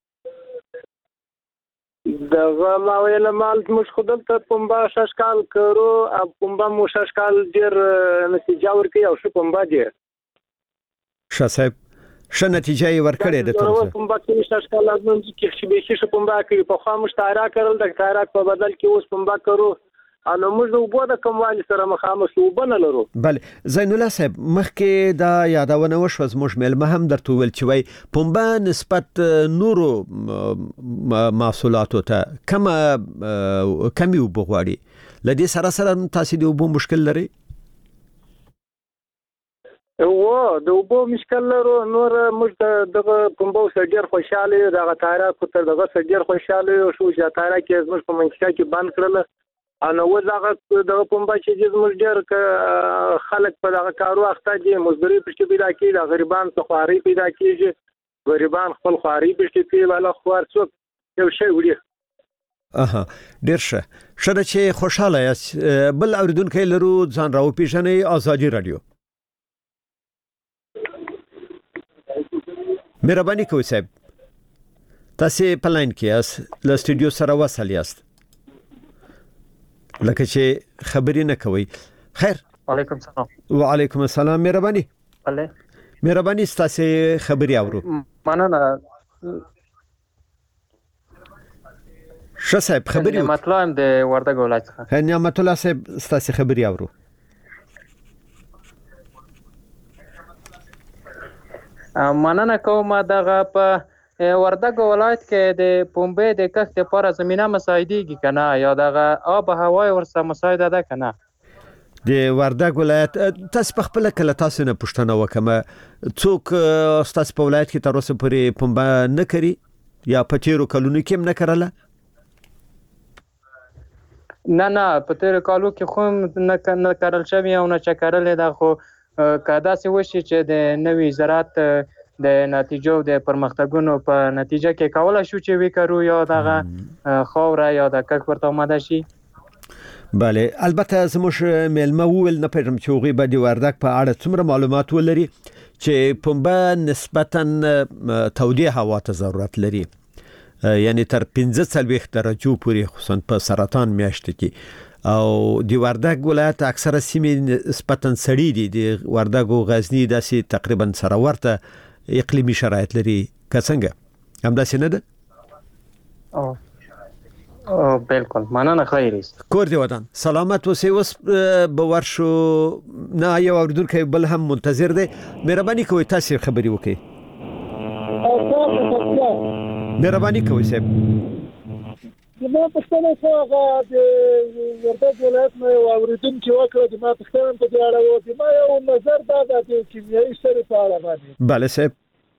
دغه ما ویل مال موږ خو دلته پنبه 6 کال کرو او پنبه مو 6 کال ډېر نتیجه ورکوي او ښه پنبه دی. ښه صاحب، ښه نتیجه یې ورکړې ده. ټول پنبه کې 6 کال لازم چې به ښه پنبه کوي. په خوا مش تارا کړل د تارا په بدل کې اوس پنبه کرو، انو موږ د وبو د کموالي سره مخامخ وبنه لرو. بله زین الله صاحب، مخکې دا یادونه وشوه زموږ مېلمه هم درته وویل چې وایي پنبه نسبت نورو محصولاتو ته کمې اوبه غواړي، له دې سره تاسې د اوبو مشکل لرئ؟ د اوبو مشکل لرو. نور موږ دغه پنبه سره ډېر خوشحاله یو، دغه تارا تر دغه سره ډېر خوشحاله یو شو چې تارا کې زموږ په منطقه کې بند کړل، انو دغه پنبه چې زموږ ډېر خلک په دغه کارو اخته دي، مزدوري پکې پیدا کیږي، غریبان څه خواري پیدا کیږي، غریبان خپل خواري پکې کوي، ولا خوار څوک یو شی وړي. ډېر ښه ده چې خوشحاله یاست. بل اورېدونکی لرو، ځان راوپېژنئ. ازادي راډیو. مهرباني کوئ صاحب، تاسې په لاین کې یاست، له سټوډیو سره وصل یاست، لکه چې خبرې نه کوي. خیر. وعلیکم السلام. وعلیکم السلام. مهرباني. بله مهرباني ستاسې خبرې اورو. مننه. ښه صاحب، خبرې نعمت الله هم د وردګ ولایت څخه. نعمت الله صاحب ستاسې خبرې اورو. مننه کوم. دغه په وردګ ولایت کې د پنبې د کښت لپاره زمينه مساعدېږي کنه، یا دغه آب و هوا ورسره مساعده ده کنه؟ د وردګ ولایت تاسو په خپل کله تاسو نه پوښتنه وکم، څوک تاسو په ولایت کې تر اوسه پورې پنبه نه کړي یا په تیرو کلونو کې نه کړله؟ نه په تیرو کالو کې خو نه کړل شوی او نه چکرل ده، خو کدا څه وشي چې د نوې زراعت د نتیجو د پرمختګونو په نتیجه کې کولای شو چې وکړو یا دغه خاور یا د کک ورته آماده شي. بله البته زموږ مېلمه وویل، نه پېژنم چې هغوی به د وردګ په اړه څومره معلومات ولري، چې پنبه نسبتا تودې هوا ته ضرورت لري، یعنی تر 45 درجو پورې، خصوصا په سرطان میاشت کې. او د وردګ ولایت اکثره سیمې نسبتا سړې دي، د وردګ او غزنی داسې تقریبا سره ورته اقلیمي شرایط لري، که څنګه همداسې نه ده؟ بالکل. مننه. خیر کور دی ودان سلامت اوسئ. اوس به ورشو، نه یو اورېدونکی بل هم منتظر دی. مهرباني کوئ تاسې خبرې وکړئ. مهرباني کوئ صاحب. ما پښتنه خو هغه د وردګ ولایت نه اوریدونکو وکړه د ما پښتنه په دې اړه و چې ما یو نظر دا د کیمیاوي سره په اړه باندې بله صاحب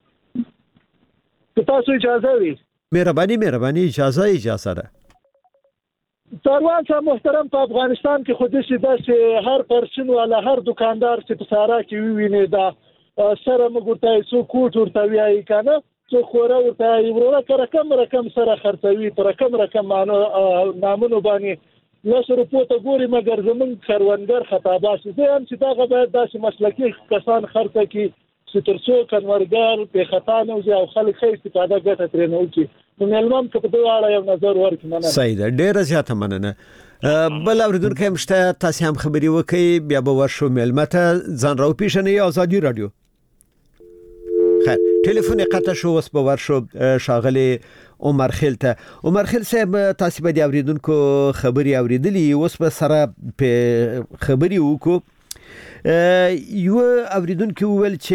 تاسو اجازه وي مهرباني اجازه ده څاروان صاحب محترم په افغانستان کې خو داسې هر پرسن ولا هر دکاندار چې په سارا کې ویني دا سره مګورتای څو کوټ ورته ویایي کنه څو خوره ورته ورته رقم سره خرڅوي پر رقم نامونو باندې لاسو رپورټ ګوري مګر زمون کاروانګر خطاباسي زه هم چې دا باید داسې مسلکي کسان خرڅه کی چې ترڅو کنورګر په خطا نه وي او خلک ښه استفاده ګټه ترې نه وکړي نو ملمم که په دې اړه یو نظر ورکړم نه صحیح ده ډیره زیاته مننه بل اوریدونکو هم شته تاسو هم خبري وکي بیا به ورشو ملمته ځان راو پیژنې آزادي رادیو خیر ټلیفون قطع شو وس به ورشو شاغلي عمر خیل صاحب تاسو به د اوریدونکو خبري اوریدلی وس به سره په خبري وکړو یو اوریدونکو ول چې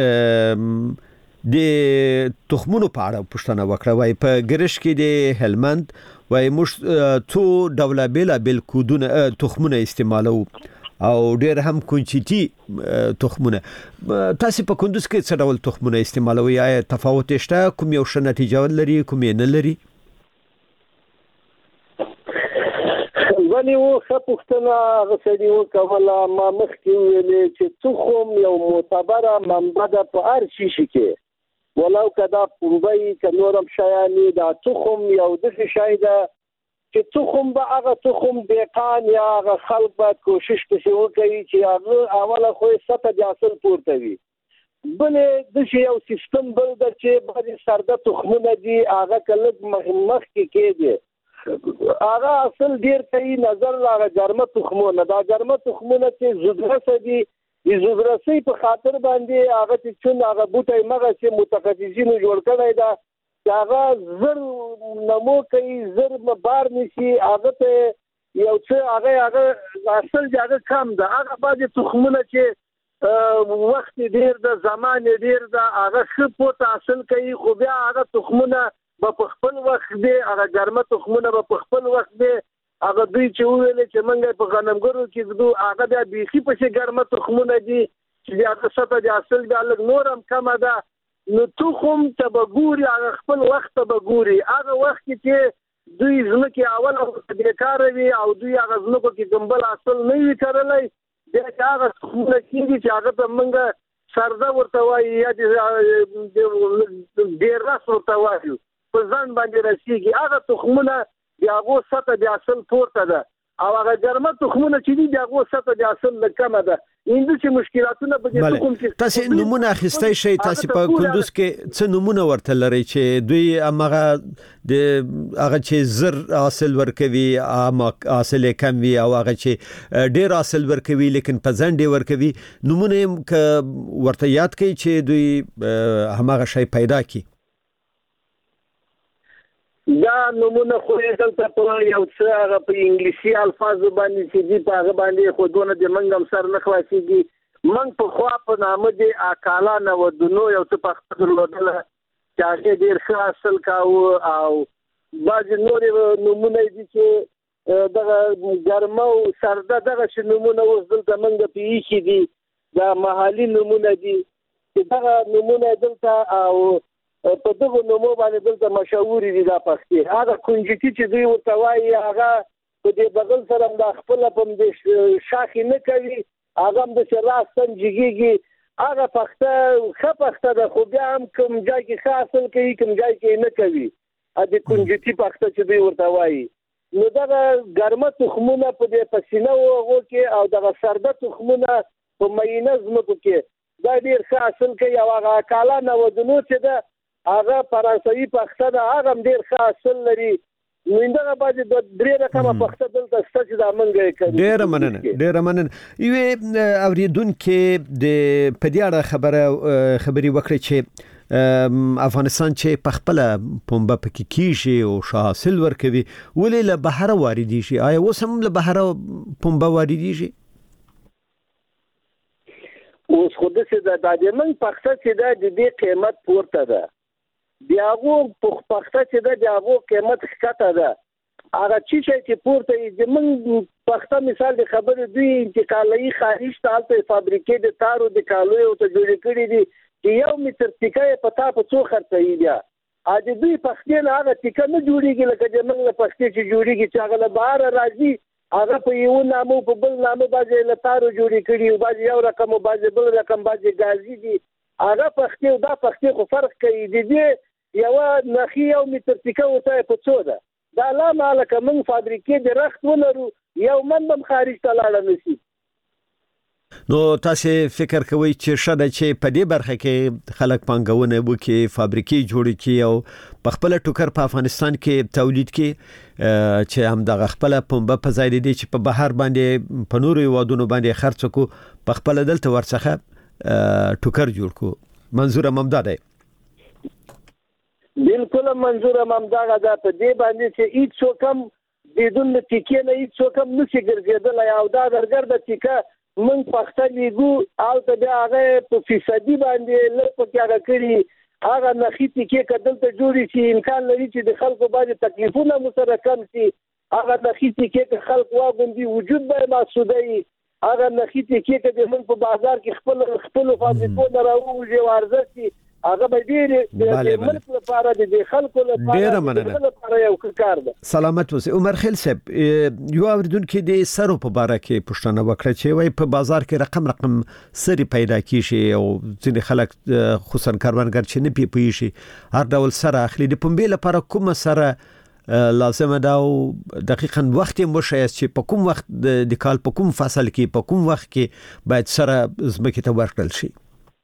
د تخمونو په اړه پوښتنه وکړه وای په ګرش کې د هلمند وای موږ څو ډوله بیل کودونه تخمونه استعمالو او ډېر هم کونچيتي تخمونه تاسو په کندوز کې څه ډول تخمونه استعمالوي یا تفاوت شته کوم یو ښه نتیجه لري کوم یې نه لري ونی و خپختنا غسړي و کوله ما مخکې ویلې چې تخم یو معتبره منبع ده په هر شي کې ولو کدا پومبای کنورم شایانی دا تخم یو د شای ده چې تخم به هغه تخم بیقان یا هغه خلق باید کوشش وکړي چې هغه اوله خو سطح د اصل پورته وي بل د شی یو سیستم بل د چې باندې سرده تخمونه دي هغه کله مخ کې هغه اصل ډیر کوي نظر لا ګرمه تخمونه دا ګرمه تخمونه چې زودرسه دي د زودرسي په خاطر باندې هغه چې هغه بوټي مغه چې متخصصینو جوړ کړی دا هغه زر نمو کوي زر بار نشي هغه ته یو څه هغه اصل هغه کم ده هغه باندې تخمونه چې وخت ډیر د زمان ډیر د هغه خپل اصل کوي خو بیا هغه تخمونه په خپل وخت دی هغه ګرمه تخمونه په خپل وخت دی هغه دوی چې ویل چې منګه په غنمګرو کې دو هغه بیا بيخي په ګرمه تخمونه دي چې هغه څه د اصل د الګ نورم کم ده نو تخم تبګوري هغه خپل وخت تبګوري هغه وخت چې دوی ځمکه اول بیکار وي او دوی هغه ځمکه کې ګمبل اصل نه وي کړلای دا هغه تخمونه چې هغه په منګه سرده ورته وایي یا د ډیر راس ورته وایي په ځان باندې رسیږي هغه تخمونه هغه سطح د اصل پورته ده او هغه ګرمه تخمونه چې دي هغه سطح د اصل لکمه ده انده چې مشکلاتونه په دې تخم کې تاسو نمونه اخیستای شي تاسو په کندوز کې څه نمونه ورته لري چې دوی هغه د هغه چې زر حاصل ورکوي اما حاصل کم وي او هغه چې ډیر حاصل ورکوي لیکن په ځنډ ورکوي نمونه ورته یاد کوي چې دوی هغه شی پیدا کړي دا نمونه خو دلته په یو څه هغه په انګلیسي الفاظ باندې چې دی په هغه باندې خودونه د منګم سر نه خلاصيږي منګ په خوا په نامه دی اکالا نه ودونو یو څه په خپل لودل چې هغه ډیر ښه اصل کاو او باز نور نمونه دي چې دغه ګرمه او سرده دغه نمونه اوس دلته منګ په یی دي دا محلي نمونه دي چې دغه نمونه دلته او په دغه نومو باندې دلته مشهور دي دا پښتي هغه کنجټي چې دوی ورته وایي هغه په دې بغل سره د خپل په دې شاخې نه کوي هغه د شراستن جګيږي هغه پښته د خو بیا هم کوم ځای کې خاصل کوي کوم ځای کې نه کوي ا دې کنجټي پښته چې دوی ورته وایي نو دغه ګرمه تخمونه په دې پسینه وغو کې او دغه سرده تخمونه په مینزم کې دا ډیر خاصل کوي او هغه کالا نه ودنو چې دا هغه فرانسوي پښته ده هغه ډیر خاصل لري نو دغه باندې د درې رقمه پښته دلته ستاسو د منګه کوي ډیر مننه یو اوریدونکو د پدې اړه خبري وکړي چې افغانستان چې په خپل پومبه پکې کیږي او حاصل ورکوي ولې له بهر واردي شي آیا وسم له بهر پومبه واردي شي اوس خو د څه د دایمن پښته چې د دې قیمت پورته ده بیاغو پښته چې د هغه قیمت ښکته ده هغه چې پورته د موږ پخته مثال د خبرې دوی انتقالي خارج ته د فابریکې د تارو د کالو ته جوړ کړي دي چې یو متر تیکه پتا په څو خرڅي دي ا دې دوی پخته نه هغه تیکه نه جوړیږي لکه چې موږ پخته چې جوړیږي چې هغه بهر راځي هغه په یو نامو په بل نامو باندې لتارو جوړی کړي او باندې یو رقم او باندې بل رقم باندې غازي دي هغه پخته او دا پخته خو فرق کوي دي یو نخي یو متر تیکه وته په څو ده دا لا مالک من فابریکې د رخت ولرو یو منبم خارج ته لاړ نشي نو تاسو فکر کوئ چې شاده چې په دې برخه کې خلک پانګونه وکړي فابریکې جوړ کړي او په خپل ټوکر په افغانستان کې تولید کړي چې هم د خپل پمبه په ځای دي چې په بهر باندې په نورو وادونو باندې خرڅ کو په خپل دلته ورڅخه ټوکر جوړ کو منظور ممداد دی بالکل منظور ممداد دا په دې باندې چې هیڅ څوک بدون تیکې نه هیڅ څوک نشي ګرځیدل او دا درګرد تیکه من پخته لیګو او ته بیا هغه په فیصدي باندې لکه هغه کړی هغه نخي تیکې کدل ته جوړی شي امکان لري چې د خلکو باندې تکلیفونه مسره کم شي هغه نخي تیکې خلک واغوندي وجود به مسعودي هغه نخي تیکې د من په بازار کې خپل فابریکو نه راوځي ورزتي هغه به ډېر د ملک لپاره د خلکو لپاره یو کار ده سلامت اوسئ عمر خیل صاحب یو اوریدونکو د سرو په باره کې پوښتنه وکړه چې وای په بازار کې رقم سری پیدا کیږي او ځینې خلک خصوصا کاروانګر چې نه پیږي شي هر ډول سره اخلي د پمبې لپاره کوم سره لازم ده او دقیقاً وخت مشخص چې په کوم وخت د کال په کوم فصل کې په کوم وخت کې باید سره زمکه ته ورکړل شي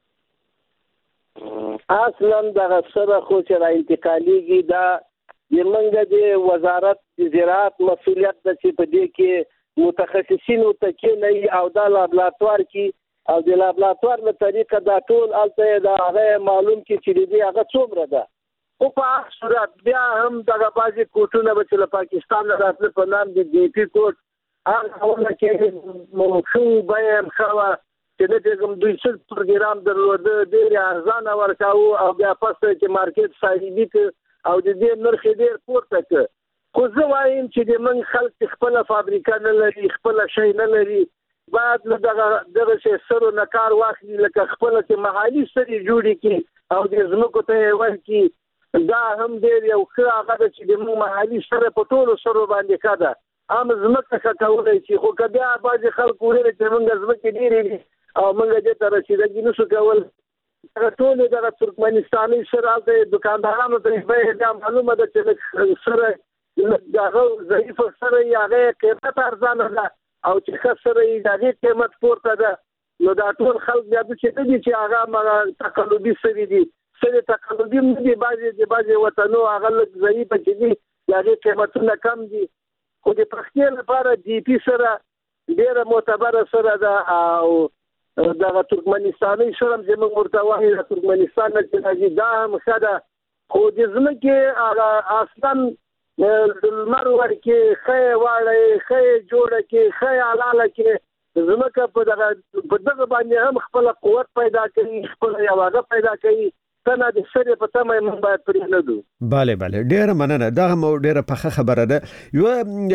اصلا دا سره خو چې را انتقالیږي دا یمنګ د وزارت زراعت مسؤلیت د چې په دې کې متخصصین او تکي او د لابراتوار کې او د لابراتوار په طریقه دا ټول الته دا هغه معلوم کې چې دې هغه څومره ده او په صورت بیا هم دغه بازي کوټونه به چې له پاکستان راتل په نام د ډي پی کوټ هغه ونه کې مخو بیان خوا چې د کوم 200 پروګرام درلود ډیر ارزانه ورکاو او بیا پسته چې مارکیټ صاحبې ک او د دې نرخ ډیر پورته ک خو زه وایم چې د من خلک خپل فابریکه نه لري خپل شي نه لري بعد دغه شی سره نکار واخلي لکه خپل چې محلي سری جوړي کی او د زمکو ته ورکی دا هم ډیر یو ښه هغه چې د من محلي سره په ټولو سره باندې کاده ام زمکه کټولای شي خو کبه باز خلک ورته چې موږ زمکه ډیرې او موږ دې تر رسیدګي نشو کول ټول د ترکمنستاني سره د دکاندارانو ته به معلومه ده چې سره دغه ضعیف سره یې قیمت ارزانه ده او چې سره یې د قیمت پورته ده نو دا ټول خلک بیا چې هغه ما تقلبي سری دي سره تقلبي دي بعضي وطنو هغه ضعیف دي هغه قیمتونه کم دي خو د پښتون لپاره ډي پی سره ډیره معتبر سره ده او دغه ترکمنستاني شرم چې موږ ورته وایي د ترکمنستان نه چې دا هم خاله خو د زمکه اصلا المر ورکی خې واړې خې جوړه کې خې علاله کې زمکه په دغه باندې هم خپل قوت پیدا کوي خپل یواغه پیدا کوي څنګه د سره په تمه موږ باید پرې نه دو bale ډیره مننه دا هم ډیره په خبره ده یو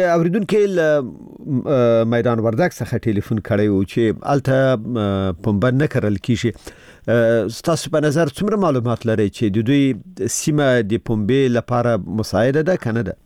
اوریدونکو میدان وردګ څخه ټلیفون کړی و چې الته پمبه نه کړل کیږي ستاسو په نظر څومره معلومات لري چې د دوی سیمه د پمبه لپاره مساعده ده کنه ده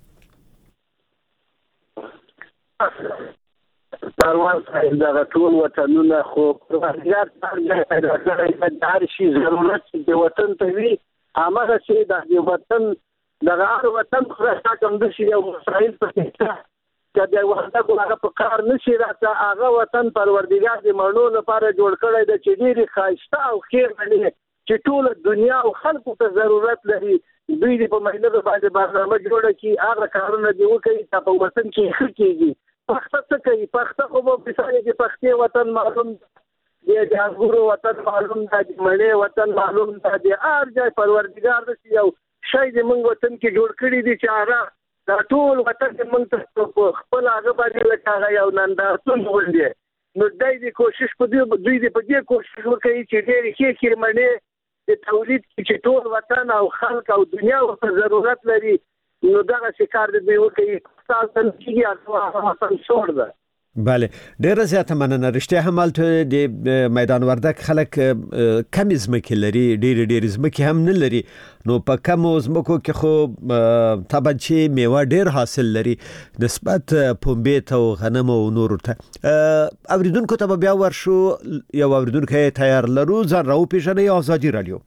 کاروان صاحب دغه ټول وطنونه خو پروازګار څنګه پیدا کړی د هر شي ضرورت د وطن ته وي هغه چې د وطن دغه وطن خو کوم د شي یو مسائل پکې چې د وطن هغه په کار نشي راځه هغه وطن پروردګار د مړو لپاره جوړ کړی د چې ډېری خاصه او خیر باندې چې ټول دنیا او خلکو ته ضرورت لري دوی په مهمه باندې برنامه جوړه کی هغه کارونه دی وکړي چې په وطن کې ښه کیږي پخته څه کوي پخته خو په مثال کې پختې وطن معلوم دی د انګورو وطن معلوم دی د مړې وطن معلوم دی د هر ځای پروردګار د یو شی د موږ وطن کې جوړ کړی دی چې هغه دا ټول وطن د موږ ته خپل هغه باندې لکه یو نندارتون ولدي نو دای کوشش په دوی په دې کوشش وکړي چې ډېر ښه مړې د تولید چې ټول وطن او خلک او دنیا ورته ضرورت لري نو دغه شکار دی وکړي ساتل کیږي هغه سنسور ده. بله ډیره زیاته مننه. رښتیا هم هلته د میدان وردک خلک کم ځمکې لري، ډېر ځمکې هم نه لري، نو په کمو ځمکو کې خو طبعا چې میوه ډیر حاصل لري نسبت پنبې ته او غنم او نورو ته. اوریدونکو ته بیا ورشو، یو اوریدونکی تیار لرو، ځان راوپېژنئ. آزادي رادیو.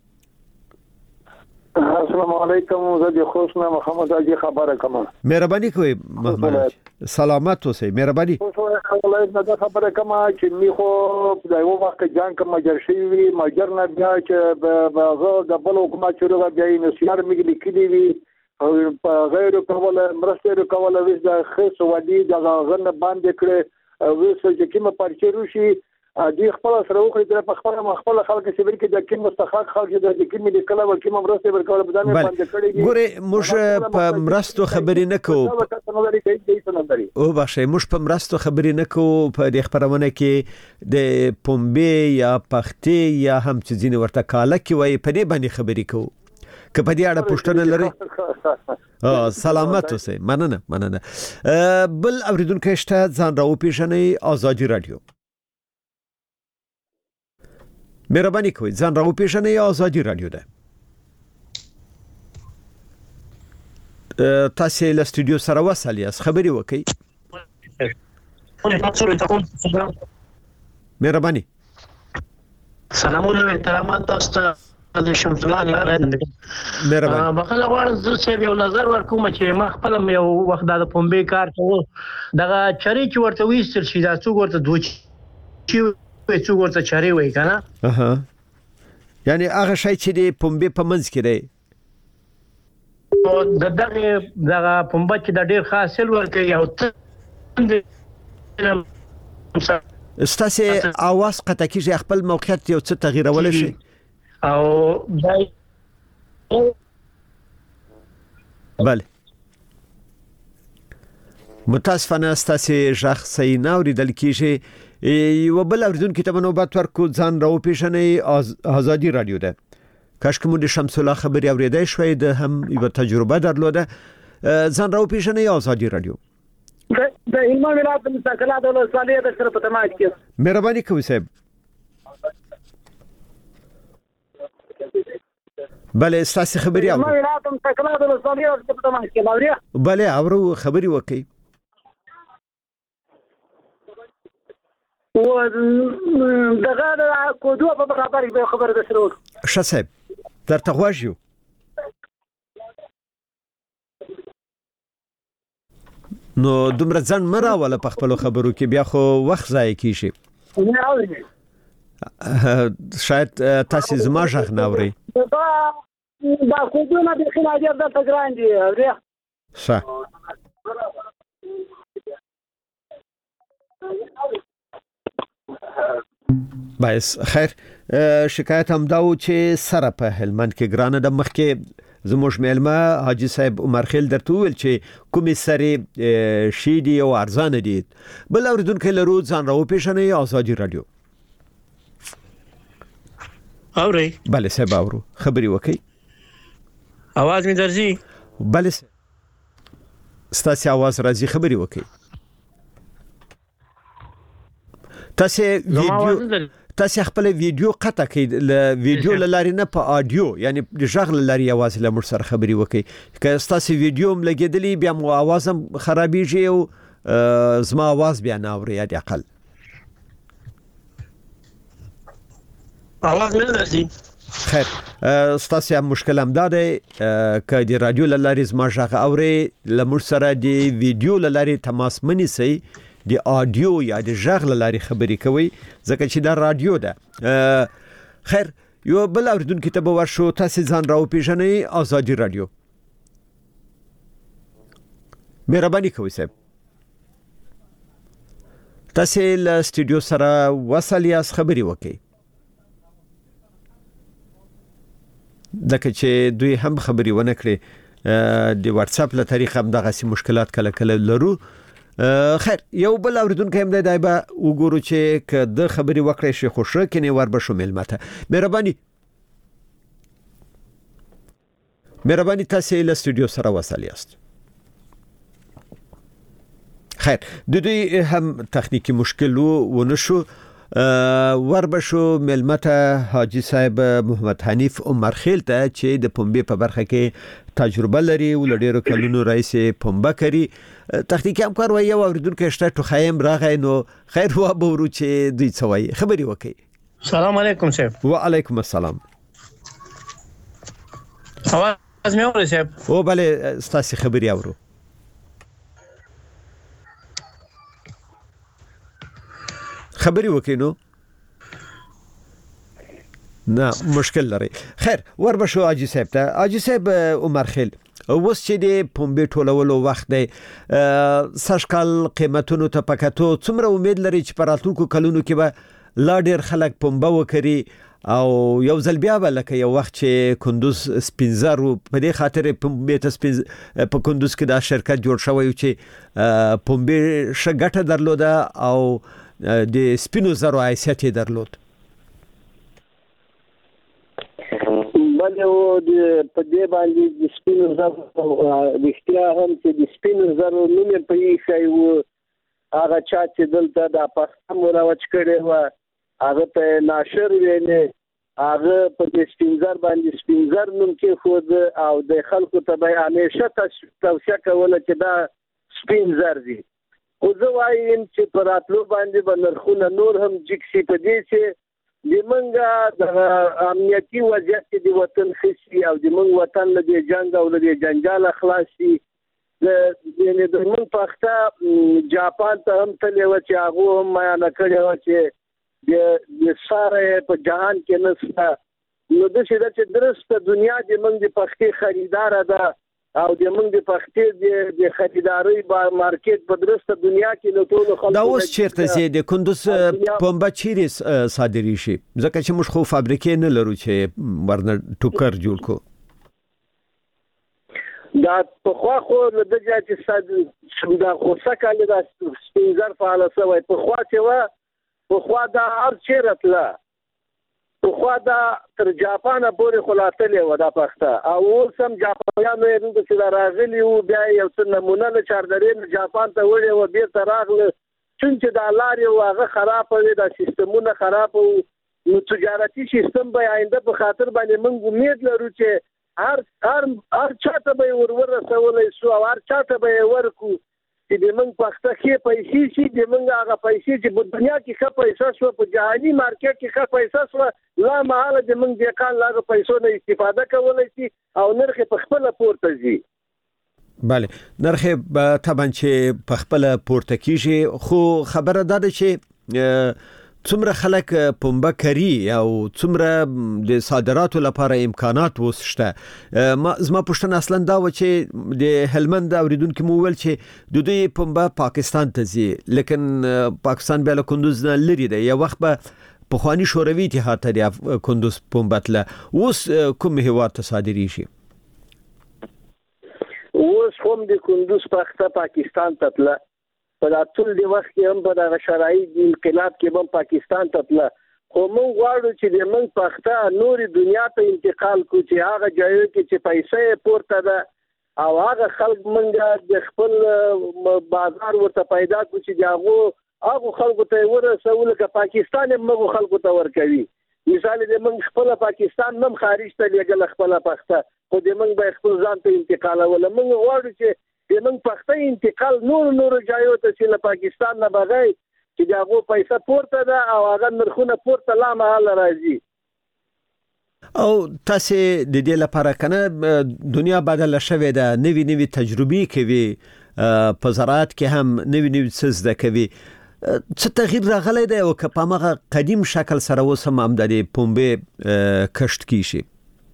السلام علیکم، زه د خوشنه محمد اجي خبره کوم. مهرباني کوئ محمد. سلامت اوسئ. مهرباني. ولایت نه خبره کوم چې می خو د یو وخت جنگ کوم جرشي وی ماجر نه بیا چې بغه د بل حکومت شروع بیا یې نسیار میګلی کړي وی او غیر کوله مرسته کوله وس د خص ودی د غن باندې کړي وس چې کومه پرچې روشي دي خپل سره وکړي د خپل خلک چې ورکه د کوم مستحق خلک د کوم د کله ورکه مرسته ورکول بدانه باندې کړي. ګوره موږ په مرستو خبرې نه کوو او باشه موږ په مرستو خبرې نه کوو په دې خبرونه کې د پنبې یا پختې یا هم چې ځینې ورته کاله کې وای په دې باندې خبرې کوو. که په دې اړه پوښتنه لري سلامت اوسئ. مننه. بل اوریدونکو شته، ځان راوپېژنئ. آزادي رادیو. مهرباني کوئ ځان راوپېژنئ. آزادي رادیو ده. تاسو له سټوډیو سره وصل یاست، خبري وکړئ. مهرباني. سلامونه احترامات تاسو د شمس الله مهرباني. بخله غواړم زه چې یو نظر ورکوم چې ما خپل یو وخت د پنبې کار کوم، دغه چری چې ورته وېستل شي دا څوک ورته دوی څوک ورته چری وای کنه. یعنی هغه شی چې د پنبې په منځ کې دی او دغه پنبه چې د ډیر حاصل ورکوي او ستاسو اواز قطع کیږي، خپل موقعیت یو څه تغییرول شي او بله متاسفانه ستاسو شخصي ناوریدل کیږي. یو بل اوریدونکو ته نوبت ورکو، ځان راوپېژنئ. آزادي رادیو ده. کاش کوم د شمس الله خبري اوریدای شوي، د هم یو تجربه درلوده. ځان راوپېژنئ. آزادي رادیو. د هلمند ولایت مستقله د ولسوالۍ د سره په تماس کې. مهرباني کوئ صاحب. بله ستاسو خبري اورو. هلمند ولایت مستقله د ولسوالۍ د سره په تماس کې باوریا. بله اورو، خبري وکړئ. و دغه د کوډو په خبره ده سره. ښه صاحب درته غواړم. نو دومره ځان مراوله په خپل خبرو کې، بیا خو وخت ضایع کیږي. شاید تاسو زما ژغ نه اورئ. دا کوډو نه د خلاجر د تګران دی اوریا. ښه باعث خیر. شکایت هم داو چې سره په هلمند کې ګرانه د مخکې زموږ میلمه حاجی صاحب عمر خیل درته ویل چې کومې سره شي دي او ارزانه دي. بل اوریدونکو لرو، ځان راوپېژنئ. آزادي رادیو. اورئ؟ بله صاحب اورو، خبري وکړئ. आवाज می درځي؟ بله ستاسو आवाज راځي، خبري وکړئ. تاسو خپل ویډیو قطع کړئ، ل ویډیو لاري نه په اډیو، یعنی د ژغ لاري आवाज له مر سره خبري وکړئ. که تاسو ویډیو هم لګیدلی بیا مو आवाज هم خرابېږي او زما आवाज بیا نه اوري. یا د اقل आवाज نه درځي. خیر ستاسو مشکل هم دا دی که د رادیو لاري زما ژغ اوري، له مر سره د ویډیو لاري تماس منی سي، د اډیو یا د ژغ لاري خبري کوي، ځکه چې دا رادیو ده. خیر یو بل اوریدونکو ته به ورشو. تاسو ځان راوپېژنئ. آزادي رادیو. مهرباني کوئ صاحب. تاسو له سټوډیو سره وصل یاست، خبري وکړئ. ځکه چې دوی هم خبري ونه کړي، د واتس اپ له طریقه هم دغه سي مشکلات کله کله لرو. خیر یو بل اوریدونکو هم دی به وګورو چې که د خبري وکړي شي خوشره کني ور به شو ملمته. مهرباني تاسو له سټوډیو سره وصل یاست. خیر د دوی هم تخنیکی مشکل ونشو وربشو ملمته حاجی صاحب محمد حنیف عمر خیل ته چې د پنبې په برخه کې تجربه لري او لډیرو کلونو رئیس پنبه کوي تخنیکی همکار وایي او اوریدونکو شته ټوخایم راغی نو خیر و به ورو چې دوی څه وایي خبري وکي. سلام علیکم صاحب. وعلیکم السلام. اواز مې اوري صاحب؟ او بله ستاسو خبري اورو. خبري وکینو نه مشکل لري. خیر وربشو حاجی صاحب ته. حاجی صاحب عمر خیل اوس چې د پنبې ټولولو وخت دی سږکال قیمتونو ته پکاتو څومره امید لري چې په راتلونکو کلونو کې به لا ډیر خلک پنبه وکړي او یو ځل بیا به لکه یو وخت چې کندوز سپینزر په دې خاطر پنبې ته په کندوز کې دا شرکت جوړ شوی چې پنبې ښه ګټه درلوده او د سپینو زرو حیثیت درلود. بله و په دې باندې د سپینو زرو رښتیا هم چې د سپینو زرو نوم یې په ایښی و هغه چا چې دلته دا پخته مروج کړې وه هغه ته ناشر ویلې هغه په دې سپین زر باندې سپین زر نوم کېښود او د خلکو ته به همیشه توصیه کوله چې دا سپین زر دي. خو زه وایم چې په راتلو باندې به نرخونه نور هم جګ شي په دې چې زمونږ د امنیتي وضعیت کې د وطن ښه شي او زمونږ وطن له دې جنګ او له دې جنجاله خلاص شي. یعنې د زمونږ پخته جاپان ته هم تلې وه چې هغو هم معاینه کړې وه چې د ساره په جهان کې نشته. نو داسې ده چې درسته دنیا زمونږ د پختې خریداره ده او د موږ د پختې د خریداري مارکیټ په درسته دنیا کې له ټولو خلکو دا اوس چیرته سي د کندوز پنبه چیرې صادري شي ځکه چې موږ خو فابریکې نه لرو چې ورنه ټوکر جوړ کو دا په خو له د چې دا خو سکه له سپینزر فعال شوی په خو چې و په خو دا هر چیرته په خو دا تر جاپان پورې خلاصلې و دا پخته او اوس هم جاپانیانو یې د چې راغلي وو بیا یو څه نمونه له چاردرې جاپان ته وړي و بیرته راغله چې دا لارې هغه خراب وي دا سیستمونه خراب وو نو تجارتي سیستم به آینده په خاطر باندې موږ امید لرو چې هر چاته به ورسولای شو او هر چاته به ورکو چې د موږ پخته کې پیسې شي د موږ هغه پیسې چې په دنیا کې ښه پیسې شو په جهاني مارکیټ کې ښه پیسې شو لا محاله د موږ د کال لاغه پیسو نه استفاده کولای شي او نرخ په خپل پورته ځي. بله نرخ طبعا چې په خپل پورته کیږي خو خبره ده چې څومره خلک پنبه کوي او څومره د صادراتو لپاره امکانات وسشته. زما پوښتنه اصلا دا و چې د هلمند اوریدونکو مو ول چې د دوی پنبه پاکستان ته ځي لیکن پاکستان بیا له کندوز نه لري دی یو وخت به پخوانی شوروي اتحاد ته د کندوز پنبه تله اوس کوم هیواد ته صادري شي؟ اوس هم د کندوز پخته پاکستان ته تله په ټول دی وخت کې هم په دغه شرایط د انقلاب کې هم پاکستان ته تله خو موږ غواړو چې د موږ پخته نوري دنیا ته انتقال کو چې هغه ځایو کې چې پیسې پورته ده او هغه خلک موږ د خپل بازار ورته پیدا کو چې هغه خلکو ته ورسول که پاکستان موږ خلکو ته ورکوي. مثال د موږ خپل پاکستان نم خارج ته لګل خپل پخته خو د موږ به خپل ځان ته انتقال ول موږ غواړو چې د موږ پخته انتقال نور ځایو ته چې له پاکستان نه بغیر چې دغه پیسې پورته ده او هغه نرخونه پورته لا محل راځي. او تاسو د دې لپاره کنه دنیا بدله شوې ده نوې تجربې کوي په زراعت کې هم نوې څه زده کوي څه تغییر راغلی دی او که په هغه قدیم شکل سره اوس هم د پنبې کښت کیږي؟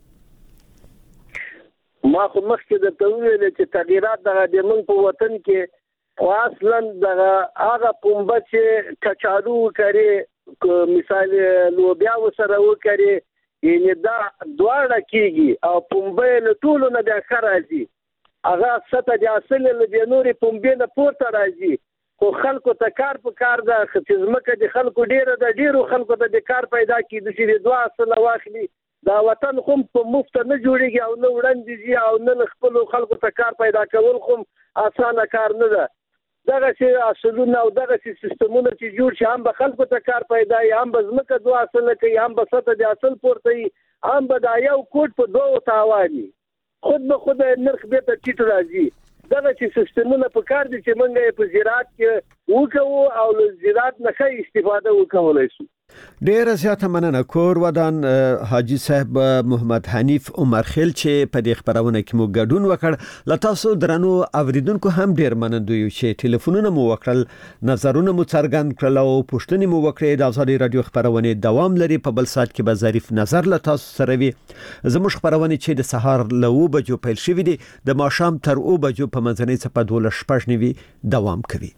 ما خو مخکې درته وویل چې تغییرات دغه د موږ په وطن کې خو اصلا دغه هغه پنبه چې کچالو وکړي مثال لوبیا ورسره وکړي یعنې دا دواړه کېږي او پنبه له ټولو نه بیا ښه راځي هغه سطح د اصل له دې نورې پنبې نه پورته راځي خو خلکو ته کار په کار ده چې ځمکه د خلکو ډېره ده ډېرو خلکو ته د کار پیدا کېدو چې د دوه اصله واخلي دا وطن خو په مفت نه جوړیږي او نه وړاندې ځي او نه خپل خلکو ته کار پیدا کول خو اسانه کار نه ده. دغه چې اصلونه او دغه سیستمونه چې جوړ شي هم به خلکو ته کار پیدا وي هم به ځمکه دوه اصل کوي هم به سطح د اصل پورته وي هم به دا یو کوټ په دوه تاواني خود به خود نرخ به ته ټیټ راځي دغه چې سیستمونه په کار دي چې موږ په زراعت کې وکړو او له زراعت نه ښه استفاده وکولای شو. ډیر زیاته مننه کور ودان حاجی صاحب محمد حنیف عمر خیل چې په دې خبرونه کې مو ګډون وکړ. لتاسو درنو اوریدونکو هم ډیر مننه یو چې ټلیفونونه مو وکړل نظرونه مو څرګند کړل او پوښتنې مو وکړې. د ازادي رادیو خبرونه دوام لري په بل سات کې به ظریف نظر لتاسو سره وي. زموږ خبرونه چې د سهار له 2 بجو پیل شوې دي د ماښام تر 2 بجو په منځنۍ څپه 12:09 دوام کوي.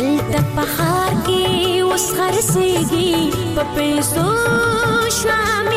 Dal ta pahar ki us kharseegi pa peso shwami